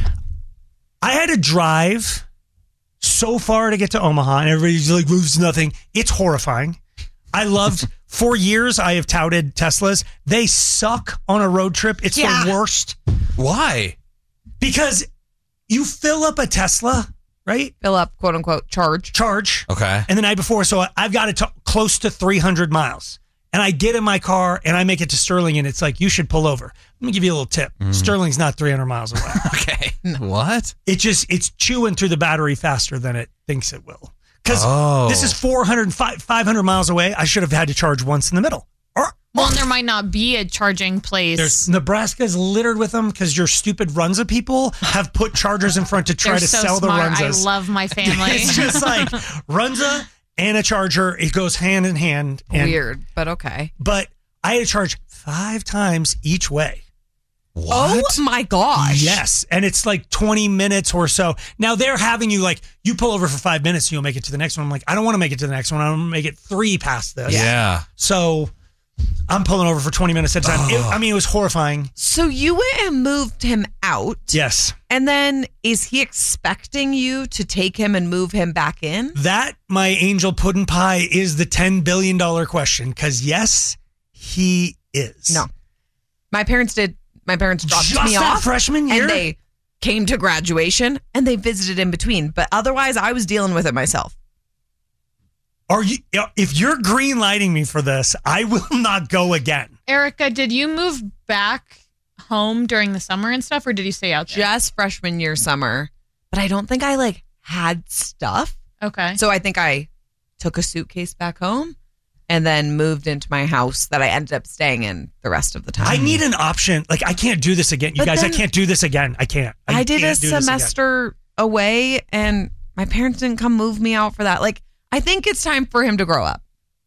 I had to drive so far to get to Omaha, and everybody's like, "Roof's nothing." It's horrifying. I loved, for years, I have touted Teslas. They suck on a road trip. It's Yeah. the worst. Why? Because you fill up a Tesla, right? Fill up, quote unquote, charge. Charge. Okay. And the night before, so I've got it to close to three hundred miles. And I get in my car and I make it to Sterling, and it's like, you should pull over. Let me give you a little tip. Mm. Sterling's not three hundred miles away. Okay. What? It just, it's chewing through the battery faster than it thinks it will. Because Oh. this is four hundred, five hundred miles away. I should have had to charge once in the middle. Or, Well, and there might not be a charging place. there's Nebraska's littered with them because your stupid Runza people have put chargers in front to try They're to so sell smart. the I Runzas. love my family. It's just like Runza and a charger. It goes hand in hand. And, Weird, but okay. But I had to charge five times each way. What? Oh my gosh. Yes. And it's like twenty minutes or so. Now they're having you like, you pull over for five minutes and you'll make it to the next one. I'm like, I don't want to make it to the next one. I want to make it three past this. Yeah. So I'm pulling over for twenty minutes at a time. It, I mean, it was horrifying. So you went and moved him out. Yes. And then is he expecting you to take him and move him back in? That, my angel pudding pie, is the ten billion dollars question. Because yes, he is. No. My parents did. My parents dropped Just me that off freshman year? and they came to graduation and they visited in between. But otherwise, I was dealing with it myself. Are you? If you're green lighting me for this, I will not go again. Erica, did you move back home during the summer and stuff, or did you stay out there? Just freshman year summer. But I don't think I like had stuff. Okay. So I think I took a suitcase back home and then moved into my house that I ended up staying in the rest of the time. I need an option. Like, I can't do this again. You But guys, I then- can't do this again. I can't. I, did a can't do this again. semester away and my parents didn't come move me out for that. Like, I think it's time for him to grow up.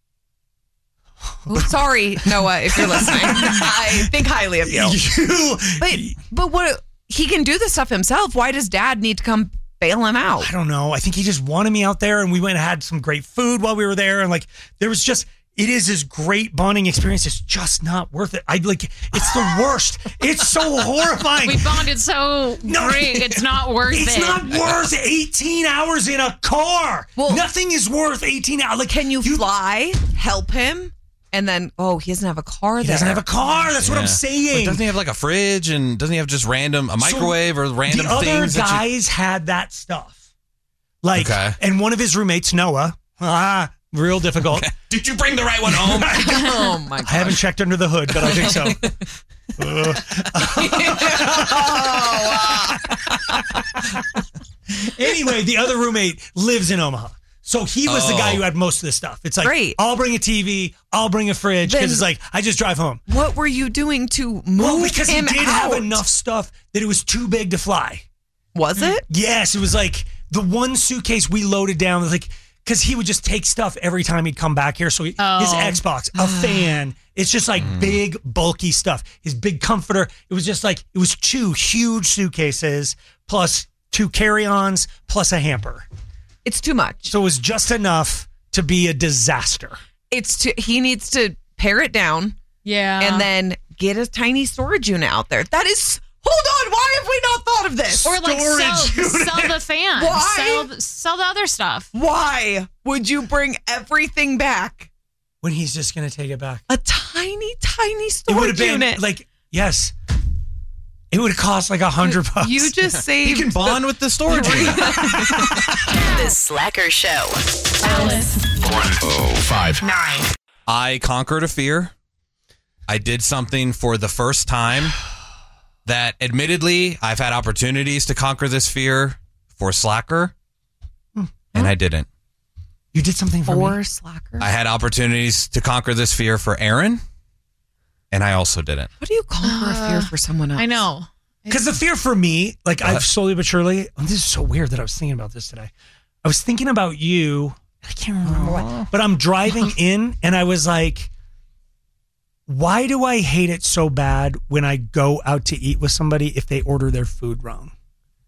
Oh, sorry, Noah, if you're listening. I think highly of you. You- But but what he can do this stuff himself. Why does dad need to come bail him out? I don't know. I think he just wanted me out there, and we went and had some great food while we were there. And like, there was just, it is this great bonding experience. It's just not worth it. I like, it's the worst. It's so horrifying. We bonded so No, great. It's not worth it's it. not worth eighteen hours in a car. Well, Nothing is worth eighteen hours. Like, can you, fly, help him, and then, oh, he doesn't have a car he there. doesn't have a car. That's what I'm Yeah. saying. But doesn't he have like a fridge and doesn't he have just random a microwave or random the other things? that you- guys had that stuff. Like, Okay. and one of his roommates, Noah, ah, real difficult. Did you bring the right one home? Oh my I god. haven't checked under the hood, but I think so. Anyway, the other roommate lives in Omaha. So he was the guy Oh. who had most of this stuff. It's like, Great. I'll bring a T V, I'll bring a fridge, because Then- it's like, I just drive home. What were you doing to move Well, because he him did out? have enough stuff that it was too big to fly. Was it? Yes, it was like the one suitcase we loaded down was like, because he would just take stuff every time he'd come back here. So he, Oh. his Xbox, a fan, it's just like big, bulky stuff. His big comforter, it was just like, it was two huge suitcases plus two carry-ons plus a hamper. It's too much. So it was just enough to be a disaster. It's too, he needs to pare it down Yeah. and then get a tiny storage unit out there. That is, hold on, why have we not thought of this? Or like sell, Storage unit. sell the fan. Why? Sell, sell the other stuff. Why would you bring everything back? When he's just going to take it back. A tiny, tiny It would storage have been unit. like, yes. It would have cost like a hundred bucks. You just saved. He can bond with the storage unit. The Slacker Show. Alice. Oh, five. Nine. I conquered a fear. I did something for the first time that admittedly I've had opportunities to conquer this fear for Slacker, and I didn't. You did something for For me. Slacker. I had opportunities to conquer this fear for Aaron, and I also didn't. How do you conquer a fear for someone else? I know. Because the fear for me, like What? I've slowly but surely, oh, this is so weird that I was thinking about this today. I was thinking about you. I can't remember what, but I'm driving in and I was like, why do I hate it so bad when I go out to eat with somebody if they order their food wrong?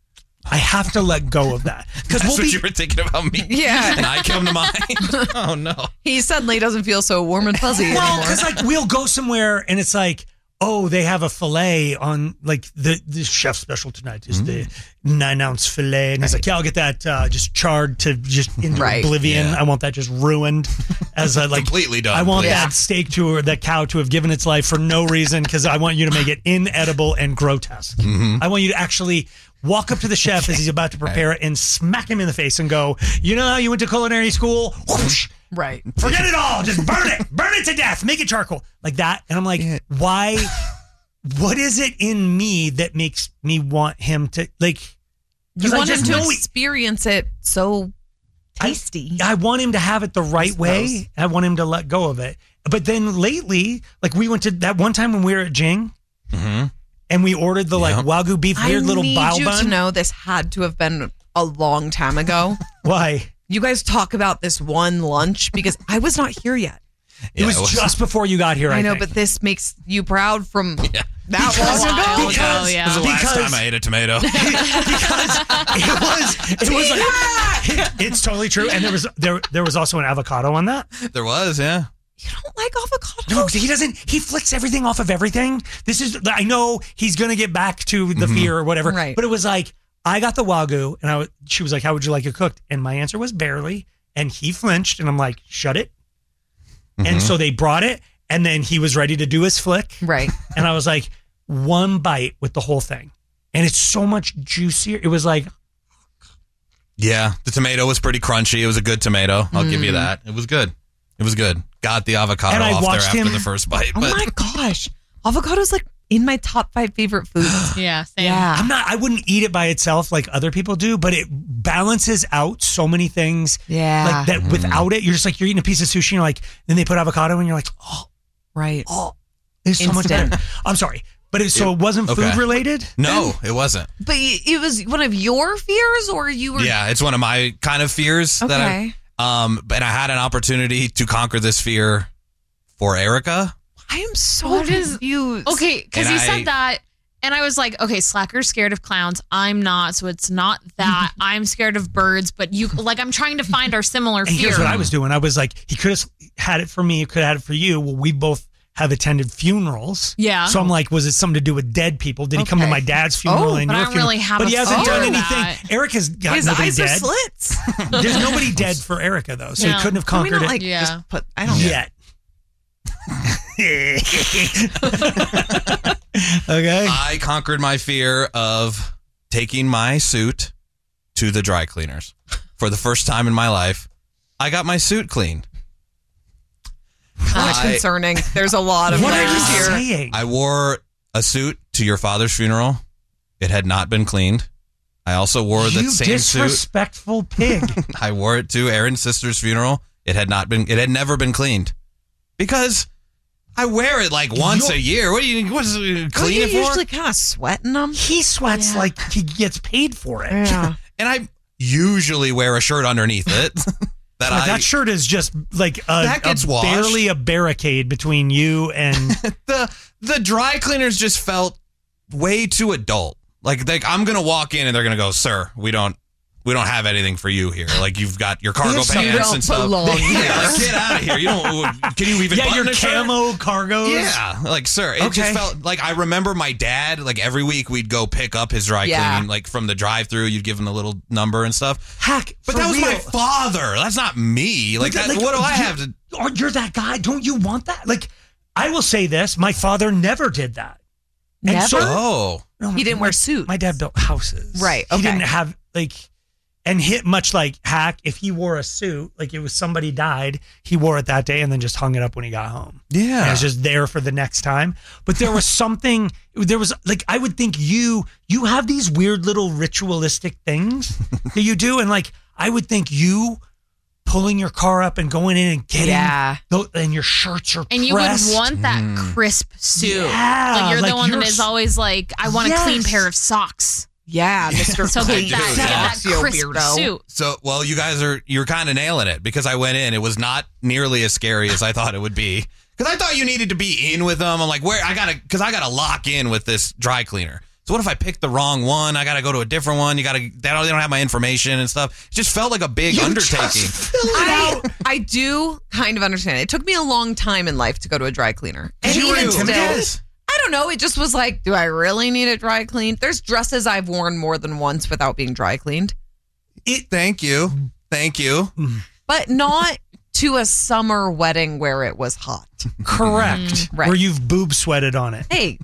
I have to let go of that. Because That's we'll what be, you were thinking about me. Yeah. And I come to mind. Oh, no. He suddenly doesn't feel so warm and fuzzy well, anymore. because like we'll go somewhere and it's like, oh, they have a filet on like the, the chef special tonight is mm. the nine ounce filet. And he's like, yeah, I'll get that uh, just charred to just into right. oblivion. Yeah. I want that just ruined as a like completely done. I want yeah. that steak to or that cow to have given its life for no reason because I want you to make it inedible and grotesque. Mm-hmm. I want you to actually walk up to the chef as he's about to prepare it and smack him in the face and go, you know how you went to culinary school? Whoosh. Right. Forget it all. Just burn it. Burn it to death. Make it charcoal. Like that. And I'm like, yeah. why? What is it in me that makes me want him to, like, you want I him just to know experience it so tasty. I, I want him to have it the right way. I want him to let go of it. But then lately, like we went to that one time when we were at Jing mm-hmm. and we ordered the like yep. Wagyu beef weird I little need bao you bun. to know this had to have been a long time ago. Why? You guys talk about this one lunch because I was not here yet. Yeah, it, was it was just before you got here. I, I know, think. but this makes you proud from yeah. that because, long ago. Because, yeah. It was the last because, time I ate a tomato. because it was, it was like, it, it's totally true. And there was there there was also an avocado on that. There was, yeah. You don't like avocado? No, he doesn't. He flicks everything off of everything. This is. I know he's gonna get back to the mm-hmm. fear or whatever. Right. But it was like I got the Wagyu, and I was, she was like, "How would you like it cooked?" And my answer was barely. And he flinched, and I'm like, "Shut it." Mm-hmm. And so they brought it, and then he was ready to do his flick. Right. And I was like, one bite with the whole thing. And it's so much juicier. It was like. Yeah, the tomato was pretty crunchy. It was a good tomato. I'll mm. give you that. It was good. It was good. Got the avocado and I off there watched after him, the first bite. Oh but. my gosh. Avocado's like in my top five favorite foods. yeah, same. Yeah. I'm not, I wouldn't eat it by itself like other people do, but it balances out so many things. Yeah. Like that mm. without it, you're just like, you're eating a piece of sushi and you're like, then they put avocado and you're like, oh. Right. Oh. It's so much better. I'm sorry. But it, so it wasn't okay. food related? No, it wasn't. But it was one of your fears or you were. Yeah, it's one of my kind of fears. Okay. That I, um, but I had an opportunity to conquer this fear for Erica. I am so what confused. Is, okay, because he I, said that, and I was like, okay, Slacker's scared of clowns. I'm not, so it's not that. I'm scared of birds, but you, like, I'm trying to find our similar and fears. Here's what I was doing. I was like, he could have had it for me, he could have had it for you. Well, we both have attended funerals. Yeah. So I'm like, was it something to do with dead people? Did okay. he come to my dad's funeral oh, and but your I don't funeral? really have but a he hasn't done anything. that. Eric has got His nobody eyes dead. are slits. There's nobody dead for Erica though, so yeah. he couldn't have conquered not, it. Like, yeah. Just put, I don't yet. Okay. I conquered my fear of taking my suit to the dry cleaners. For the first time in my life, I got my suit cleaned. That's I, concerning. There's a lot of what are you here. saying? I wore a suit to your father's funeral. It had not been cleaned. I also wore the you same disrespectful suit. pig. I wore it to Aaron's sister's funeral. It had not been. It had never been cleaned because I wear it like once You're, a year. What do you? What's it, clean you it for? Usually kind of sweating them. He sweats yeah. like he gets paid for it. Yeah. And I usually wear a shirt underneath it. that God, I that shirt is just like a, that gets a washed. barely a barricade between you and the the dry cleaners. Just felt way too adult. Like, like I'm gonna walk in and they're gonna go, "Sir, we don't, we don't have anything for you here. Like, you've got your cargo Yes, pants you don't and stuff. belong Yeah, here. like, get out of here. You don't. Can you even? yeah, button your a shirt? camo cargos. Yeah, like, sir, it Okay. just felt like I remember my dad. Like every week we'd go pick up his dry Yeah. cleaning, like from the drive-through. You'd give him the little number and stuff. Heck, But for that was real. my father. That's not me. Like, But that, what do I have to? Or you're that guy. Don't you want that? Like, I will say this: my father never did that. And Never? so- Oh, No, He didn't my- wear suits. My dad built houses. Right, He okay. didn't have like, and hit much like Hack. If he wore a suit, like it was somebody died, he wore it that day and then just hung it up when he got home. yeah. And it was just there for the next time. But there was something. There was like I would think you you have these weird little ritualistic things that you do, and like I would think you pulling your car up and going in and getting Yeah. tho- and your shirts are And you pressed. would want that Mm. crisp suit. Yeah, like you're like the one you're that is s- always like, I want a Yes. clean pair of socks. Yeah, Mister So Clean get that, do, get yeah. that You crisp weirdo. suit. So, well, you guys are you're kind of nailing it because I went in. It was not nearly as scary as I thought it would be. Because I thought you needed to be in with them. I'm like, where I gotta, because I gotta lock in with this dry cleaner. So what if I picked the wrong one? I got to go to a different one. You got to, they don't, they don't have my information and stuff. It just felt like a big You undertaking. just fill it I, out. I do kind of understand it. It took me a long time in life to go to a dry cleaner. And You were even intimidated? still, I don't know. It just was like, do I really need it dry cleaned? There's dresses I've worn more than once without being dry cleaned. It, Thank you. Thank you. But not to a summer wedding where it was hot. Correct. Mm, right. Where you've boob sweated on it. Hey.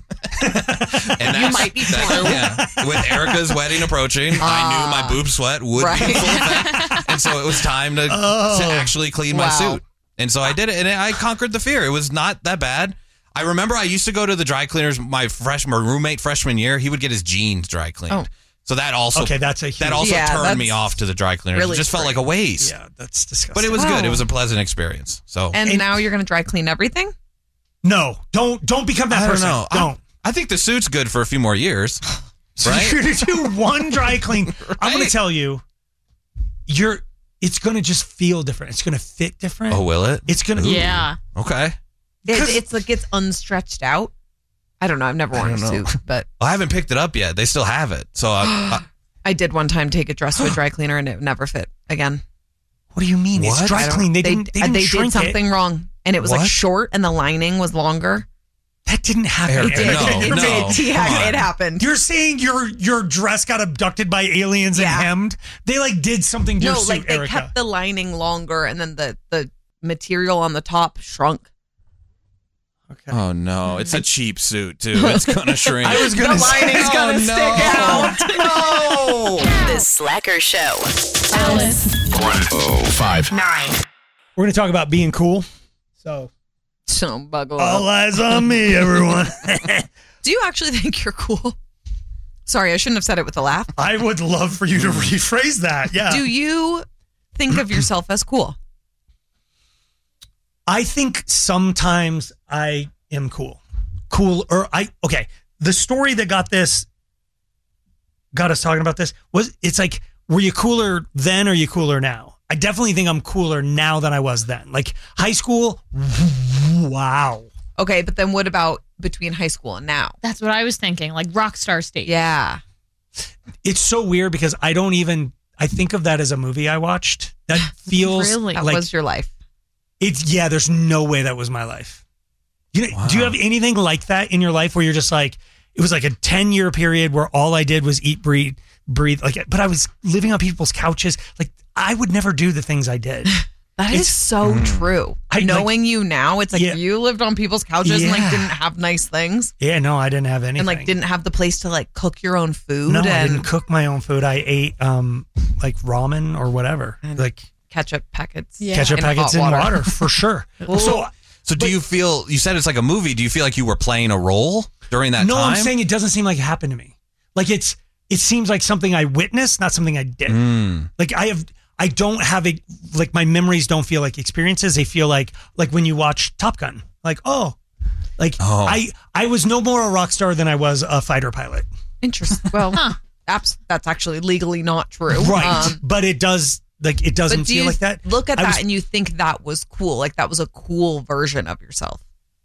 And You might be that- yeah. With Erica's wedding approaching, I knew my boob sweat would right. be full effect. And so it was time to, Oh. to actually clean my Wow. suit. And so I did it, and I conquered the fear. It was not that bad. I remember I used to go to the dry cleaners my freshman roommate freshman year. He would get his jeans dry cleaned. Oh. So that also Okay, that's a huge- that also Yeah, turned that's me off to the dry cleaners. really It just felt strange. like a waste. Yeah, that's disgusting. But it was good. Oh. It was a pleasant experience. So And, now you're going to dry clean everything? No, don't don't become that I don't person. know. I- Don't. I think the suit's good for a few more years. So Right? you're gonna do one dry clean. I'm gonna Right. tell you, you're. It's gonna just feel different. It's gonna fit different. Oh, will it? It's gonna. Ooh. Yeah. Okay. It, it's like it's unstretched out. I don't know. I've never I worn a don't know. suit, but I haven't picked it up yet. They still have it. So I, I, I did one time take a dress to a dry cleaner and it never fit again. What do you mean? It's What? dry I don't- clean. They, didn't. They, didn't they shrink did something it. wrong, and it was like What? short, and the lining was longer. That didn't happen. Erica, It did. no, it no. did. Yeah, Come on. it happened. You're saying your your dress got abducted by aliens Yeah. and hemmed? They like did something to No, your suit, like they Erica. kept the lining longer, and then the the material on the top shrunk. Okay. oh no, it's a cheap suit too. It's gonna shrink. I was gonna the say. lining's Oh, gonna no. stick out. No. The Slacker Show. Alice. Oh, five. Nine. We're gonna talk about being cool. So So buckle all up. eyes on me, everyone. Do you actually think you're cool? Sorry, I shouldn't have said it with a laugh. I would love for you to rephrase that. Yeah. Do you think of yourself as cool? I think sometimes I am cool. Cool or I okay. The story that got this got us talking about this was it's like, were you cooler then or are you cooler now? I definitely think I'm cooler now than I was then. Like high school, wow. Okay, but then what about between high school and now? That's what I was thinking, like rock star stage. Yeah. It's so weird because I don't even I think of that as a movie I watched. That feels Really? That like was your life. it's yeah, there's no way that was my life. You know, do you have anything like that in your life where you're just like, it was like a ten year period where all I did was eat, breathe, breathe, like, but I was living on people's couches. Like, I would never do the things I did. That is It's- so true. I- like- Knowing you now, it's like Yeah. you lived on people's couches and like Yeah. didn't have nice things Yeah, no, I didn't have anything. and like didn't have the place to like cook your own food No, I and didn't cook my own food. I ate um like ramen or whatever, like ketchup packets. Yeah. ketchup in packets hot in water. water, for sure. Well, so So do you feel? You said it's like a movie. Do you feel like you were playing a role during that no, time? I'm saying it doesn't seem like it happened to me. Like it's it seems like something I witnessed, not something I did. Mm. Like I have I don't have a like my memories don't feel like experiences. They feel like like when you watch Top Gun. Like, oh. Like Oh. I I was no more a rock star than I was a fighter pilot. Interesting. Well, that's that's actually legally not true. Right. Um, but it does like it doesn't but do feel you like that. look at I that was- and you think that was cool? Like that was a cool version of yourself.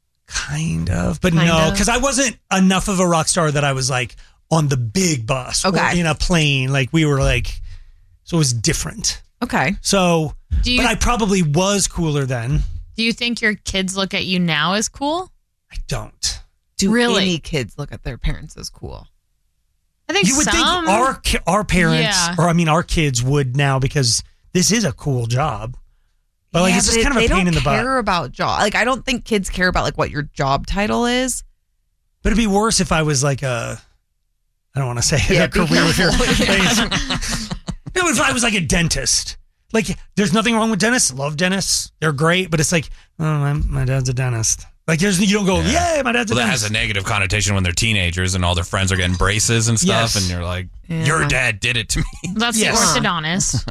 Kind of, but Kind no, of. because I wasn't enough of a rock star that I was like on the big bus or Okay. in a plane. Like we were like, so it was different. Okay. So, Do you- but I probably was cooler then. Do you think your kids look at you now as cool? I don't. Do Really? any kids look at their parents as cool? I think You would some. think our ki- our parents, Yeah. or I mean, our kids would now because this is a cool job. But like, Yeah, it's just but kind of they a pain don't in the butt. care about job. Like I don't think kids care about like what your job title is. But it'd be worse if I was like a, I don't want to say Yeah, a be career with your careful. face. No, if I was like a dentist. Like, there's nothing wrong with dentists. Love dentists. They're great. But it's like, oh, my, my dad's a dentist. Like, there's you don't go, yeah, my dad's a Well, that dentist. has a negative connotation when they're teenagers and all their friends are getting braces and stuff, Yes. and you're like, Yeah. your dad did it to me. That's Yes. the orthodontist.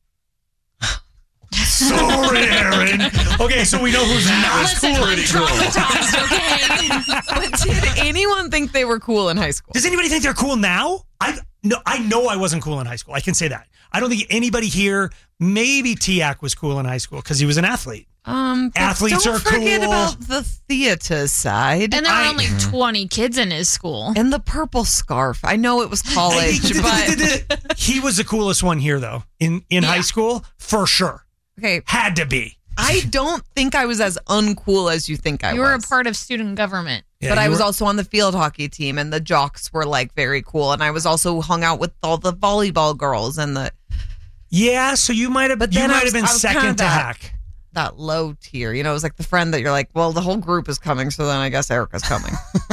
Sorry, Aaron. Okay, so we know who's not as Listen, cool. I'm traumatized, okay? But did anyone think they were cool in high school? Does anybody think they're cool now? I no, I know I wasn't cool in high school. I can say that. I don't think anybody here maybe Tiak was cool in high school because he was an athlete. Um, but Athletes don't are forget cool. about the theater side. And there were I- only twenty kids in his school. And the purple scarf. I know it was college, but He was the coolest one here, though, in, in high school, for sure. Okay. Had to be. I don't think I was as uncool as you think I You was. were a part of student government. Yeah, but I you was were- also on the field hockey team, and the jocks were like very cool. And I was also hung out with all the volleyball girls and the. Yeah, so you might have. But You then I might was- have been I was kind second of to that- hack. That low tier, you know, it was like the friend that you're like, well, the whole group is coming, so then I guess Erica's coming.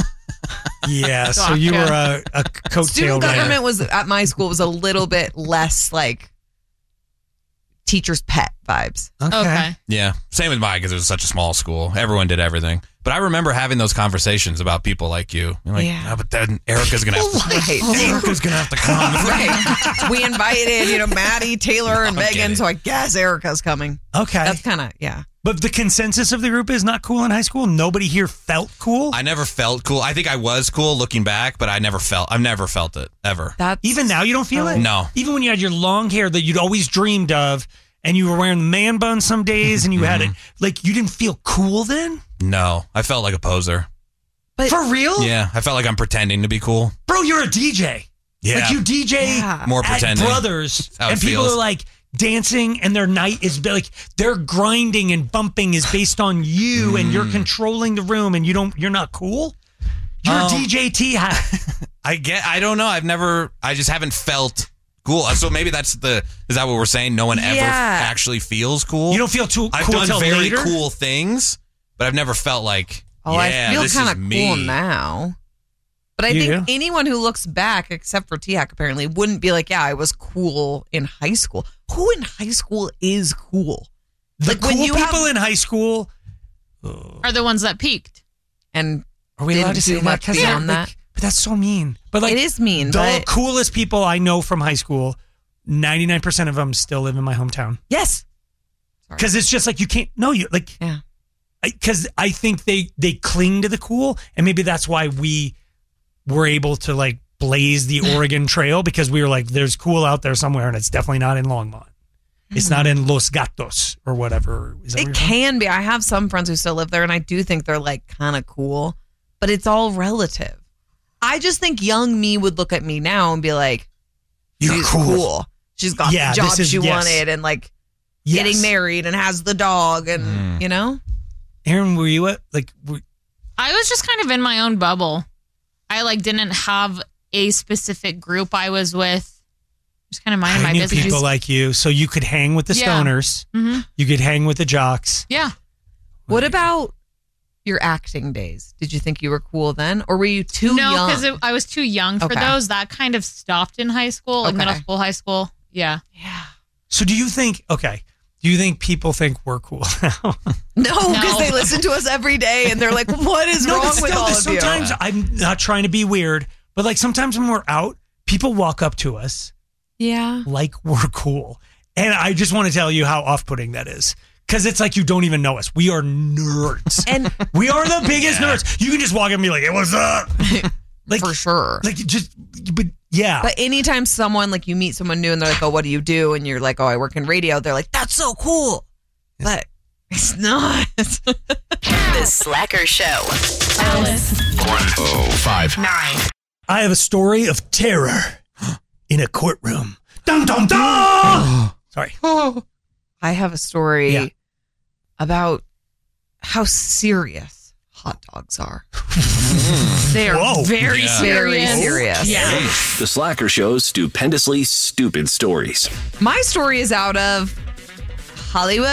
Yeah, so you were a, a coattail Student rider. government was at my school was a little bit less like teacher's pet vibes. Okay. Yeah, same with mine because it was such a small school. Everyone did everything. But I remember having those conversations about people like you. You're like, Yeah. "Ah, but then Erica's gonna have to. Right. Erica's gonna have to come. Right. We invited, you know, Maddie, Taylor, and I'm Megan, kidding. so I guess Erica's coming. Okay. That's kind of, yeah. But the consensus of the group is not cool in high school. Nobody here felt cool. I never felt cool. I think I was cool looking back, but I never felt. I've never felt it ever. That's Even now, you don't feel it? No. Even when you had your long hair that you'd always dreamed of, and you were wearing the man bun some days, and you had it, like, you didn't feel cool then? No, I felt like a poser. But For real? Yeah, I felt like I'm pretending to be cool. Bro, you're a D J. Yeah. Like, you D J Yeah. More at pretending. Brothers, how it and people feels. are like dancing, and their night is like, their grinding and bumping is based on you, and you're controlling the room, and you don't, you're not cool? You're Um, D J T hack. I get. I don't know. I've never. I just haven't felt cool. So maybe that's the. Is that what we're saying? No one ever Yeah. actually feels cool. You don't feel too I've cool done till very later? cool things, but I've never felt like. Oh, yeah, I feel this kind is of me. cool now. But I You think do? anyone who looks back, except for T-Hack apparently, wouldn't be like, yeah, I was cool in high school. Who in high school is cool? The Like, cool when you people have- in high school. Are the ones that peaked. And Are we allowed didn't to say do that? much 'Cause they're, beyond like, that. but that's so mean. But like, It is mean, The but- coolest people I know from high school, ninety-nine percent of them still live in my hometown. Yes. Because it's just like you can't. No, you like. Yeah. Because I, I think they they cling to the cool, and maybe that's why we were able to like blaze the Oregon Trail, because we were like, there's cool out there somewhere, and it's definitely not in Longmont. It's not in Los Gatos or whatever. Is that where It you're from? can be. I have some friends who still live there, and I do think they're like kind of cool, but it's all relative. I just think young me would look at me now and be like, You're she's cool. She's got Yeah, the job this is- she yes. wanted, and like Yes. getting married and has the dog, and Mm. you know, Aaron, were you at like? Were, I was just kind of in my own bubble. I like didn't have a specific group I was with. Just kind of minding I my knew business. people like you, so you could hang with the Yeah. stoners. hmm You could hang with the jocks. Yeah. what about your acting days? Did you think you were cool then, or were you too no, young? because I was too young for Okay. those. That kind of stopped in high school, like Okay. middle school, high school. Yeah. So do you think? Okay, do you think people think we're cool now? No, because No. they listen to us every day, and they're like, "What is No, wrong but with still, all of you?" sometimes I'm not trying to be weird, but like sometimes when we're out, people walk up to us Yeah. like we're cool, and I just want to tell you how off-putting that is. Because it's like you don't even know us. We are nerds. And we are the biggest Yeah. nerds. You can just walk up and be like, hey, what's up? Like, for sure. Like, just, but yeah. But anytime someone, like, you meet someone new and they're like, oh, what do you do? And you're like, oh, I work in radio. They're like, that's so cool. But it's not. The Slacker Show. Alice. one oh five. Nine. I have a story of terror in a courtroom. Dum, dum, dum! Sorry. I have a story Yeah. about how serious hot dogs are. They are Whoa. very Yeah. Very serious. serious. Yeah. The Slacker Show's stupendously stupid stories. My story is out of Hollywood.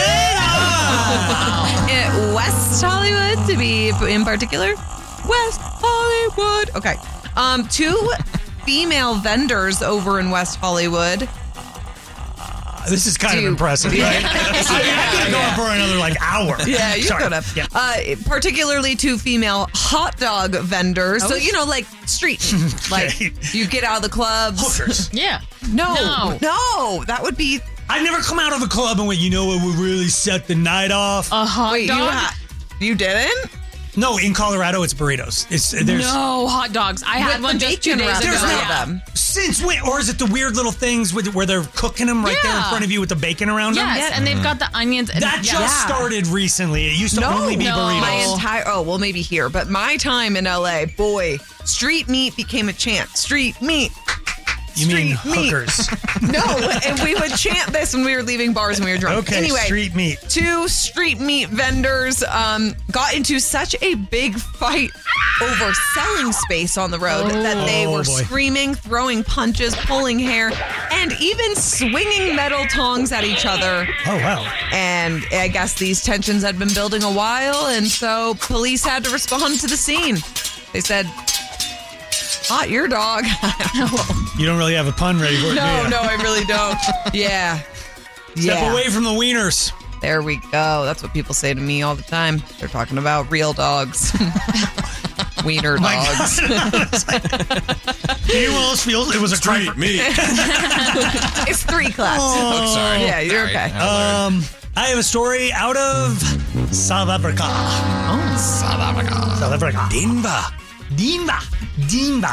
Eh, West Hollywood, to be in particular. West Hollywood. Okay. Um, two female vendors over in West Hollywood. This is kind Do- of impressive. Yeah. Right? I, I could go on for another like hour. Yeah, you Sorry. could have. Yeah. Uh, particularly two female hot dog vendors. So, you know, like street. Like, you get out of the clubs. Hookers. Yeah. No, No. no, that would be. I've never come out of a club and went, you know what would really set the night off? A hot Wait, you, dog? ha- you didn't? No, in Colorado, it's burritos. It's there's no hot dogs. I had With one the just two bacon days wrapped ago. There's around no- Yeah. them. Since when? Or is it the weird little things with where they're cooking them right there in Yeah. front of you with the bacon around them? Yes, and they've got the onions. And That yeah. just started recently. It used to No, only be no. burritos. My entire oh well maybe here, but my time in L A, boy, street meat became a chant. Street meat. You mean Street meat. hookers? No, and we would chant this when we were leaving bars and we were drunk. Okay, anyway, street meat. Two street meat vendors um, got into such a big fight over selling space on the road Oh. that they Oh, were boy. screaming, throwing punches, pulling hair, and even swinging metal tongs at each other. Oh, wow. And I guess these tensions had been building a while, and so police had to respond to the scene. They said, hot your dog. You don't really have a pun ready for it, do No, you? no, I really don't. Yeah. Step yeah. away from the wieners. There we go. That's what people say to me all the time. They're talking about real dogs. Wiener My dogs. You almost feel it was a Street crime. meat. It's three claps. Oh, sorry. Yeah, you're Sorry. okay. Um, I have a story out of South Africa. Oh, South Africa. South Africa. Dinva. Dimba. Dimba.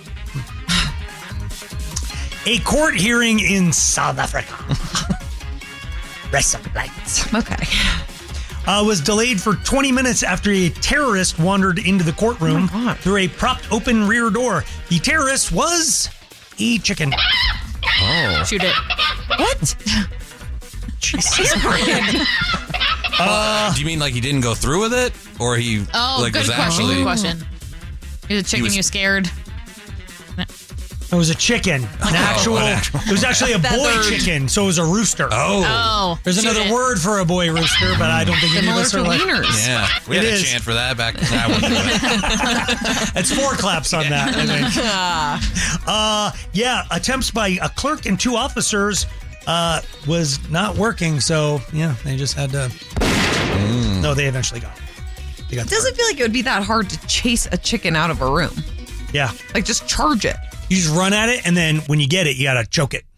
A court hearing in South Africa. Rest of lights. Okay. Uh, was delayed for twenty minutes after a terrorist wandered into the courtroom Oh my God. through a propped open rear door. The terrorist was a chicken. Oh. Shoot it. What? Jesus, Brian. Uh, Do you mean like he didn't go through with it, or he Oh, like good was question. actually? Good question. Is a chicken was- you scared? It was a chicken. An actual. an actual- It was actually a boy Feathered. chicken, so it was a rooster. Oh. Oh. There's shoot another it. word for a boy rooster, but I don't think any of Similar us to are like. wieners. Yeah, we It had is. a chant for that back. I wouldn't do it. It's four claps on that, I think. Uh, yeah, attempts by a clerk and two officers uh, was not working, so yeah, they just had to. No, they eventually got it. They got It doesn't feel like it would be that hard to chase a chicken out of a room. Yeah. Like just charge it. You just run at it, and then when you get it, you gotta choke it.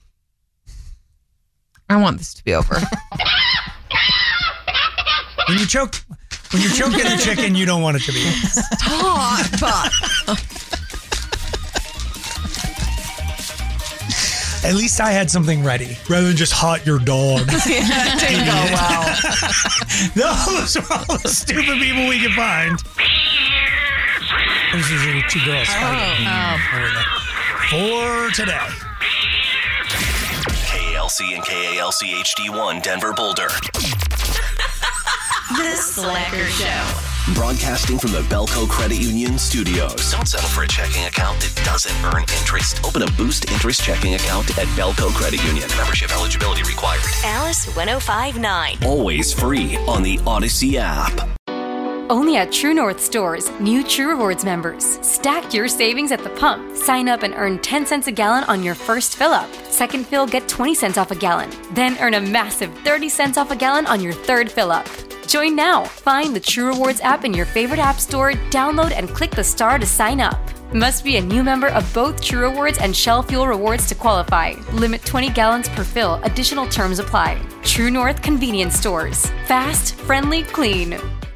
I want this to be over. When you choke, when you're choking a chicken, you don't want it to be. Stop. At least I had something ready, rather than just hot your dog. Yeah, it didn't go well. Those are all the stupid people we can find. Those are two girls fighting. Oh. For today. K A L C and K A L C H D one Denver Boulder. The Slacker Show. Broadcasting from the Belco Credit Union studios. Don't settle for a checking account that doesn't earn interest. Open a Boost Interest checking account at Belco Credit Union. Membership eligibility required. Alice one oh five point nine. Always free on the Odyssey app. Only at True North stores, new True Rewards members. Stack your savings at the pump. Sign up and earn ten cents a gallon on your first fill up. Second fill, get twenty cents off a gallon. Then earn a massive thirty cents off a gallon on your third fill up. Join now. Find the True Rewards app in your favorite app store, download and click the star to sign up. Must be a new member of both True Rewards and Shell Fuel Rewards to qualify. Limit twenty gallons per fill. Additional terms apply. True North Convenience Stores. Fast, friendly, clean.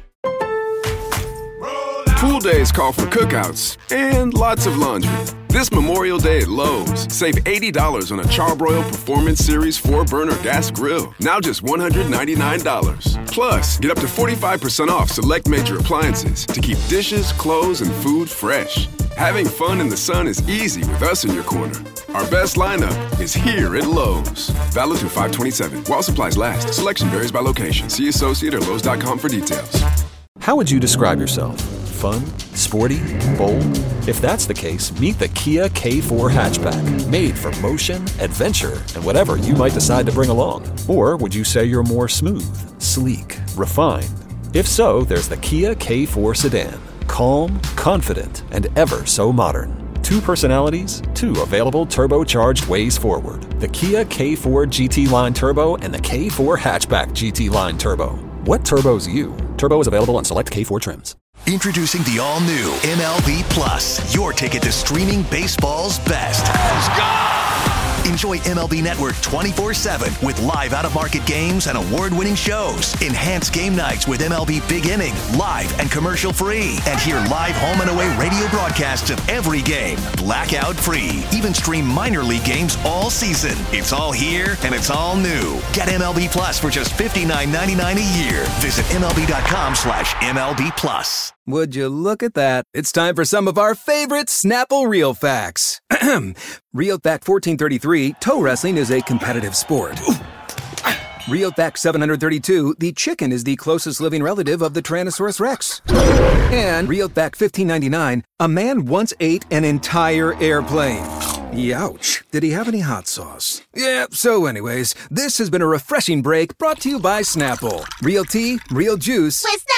Pool days call for cookouts and lots of laundry. This Memorial Day at Lowe's, save eighty dollars on a Charbroil Performance Series four burner gas grill. Now just one hundred ninety-nine dollars. Plus, get up to forty-five percent off select major appliances to keep dishes, clothes, and food fresh. Having fun in the sun is easy with us in your corner. Our best lineup is here at Lowe's. Valid through five twenty-seven. While supplies last. Selection varies by location. See associate or Lowe's dot com for details. How would you describe yourself? Fun? Sporty? Bold? If that's the case, meet the Kia K four hatchback. Made for motion, adventure, and whatever you might decide to bring along. Or would you say you're more smooth, sleek, refined? If so, there's the Kia K four sedan. Calm, confident, and ever so modern. Two personalities, two available turbocharged ways forward. The Kia K four G T Line Turbo and the K four Hatchback G T Line Turbo. What turbo's you? Turbo is available on select K four trims. Introducing the all-new M L B Plus, your ticket to streaming baseball's best. Let's go! Enjoy M L B Network twenty-four seven with live out-of-market games and award-winning shows. Enhance game nights with M L B Big Inning, live and commercial-free. And hear live home and away radio broadcasts of every game, blackout-free. Even stream minor league games all season. It's all here, and it's all new. Get M L B Plus for just fifty-nine ninety-nine a year. Visit MLB.com slash MLB Plus. Would you look at that? It's time for some of our favorite Snapple Real Facts. Real Fact fourteen thirty-three, toe wrestling is a competitive sport. Real Fact seven hundred thirty-two, the chicken is the closest living relative of the Tyrannosaurus Rex. And Real Fact fifteen ninety-nine, a man once ate an entire airplane. Youch. Did he have any hot sauce? Yeah, so anyways, this has been a refreshing break brought to you by Snapple. Real tea, real juice. With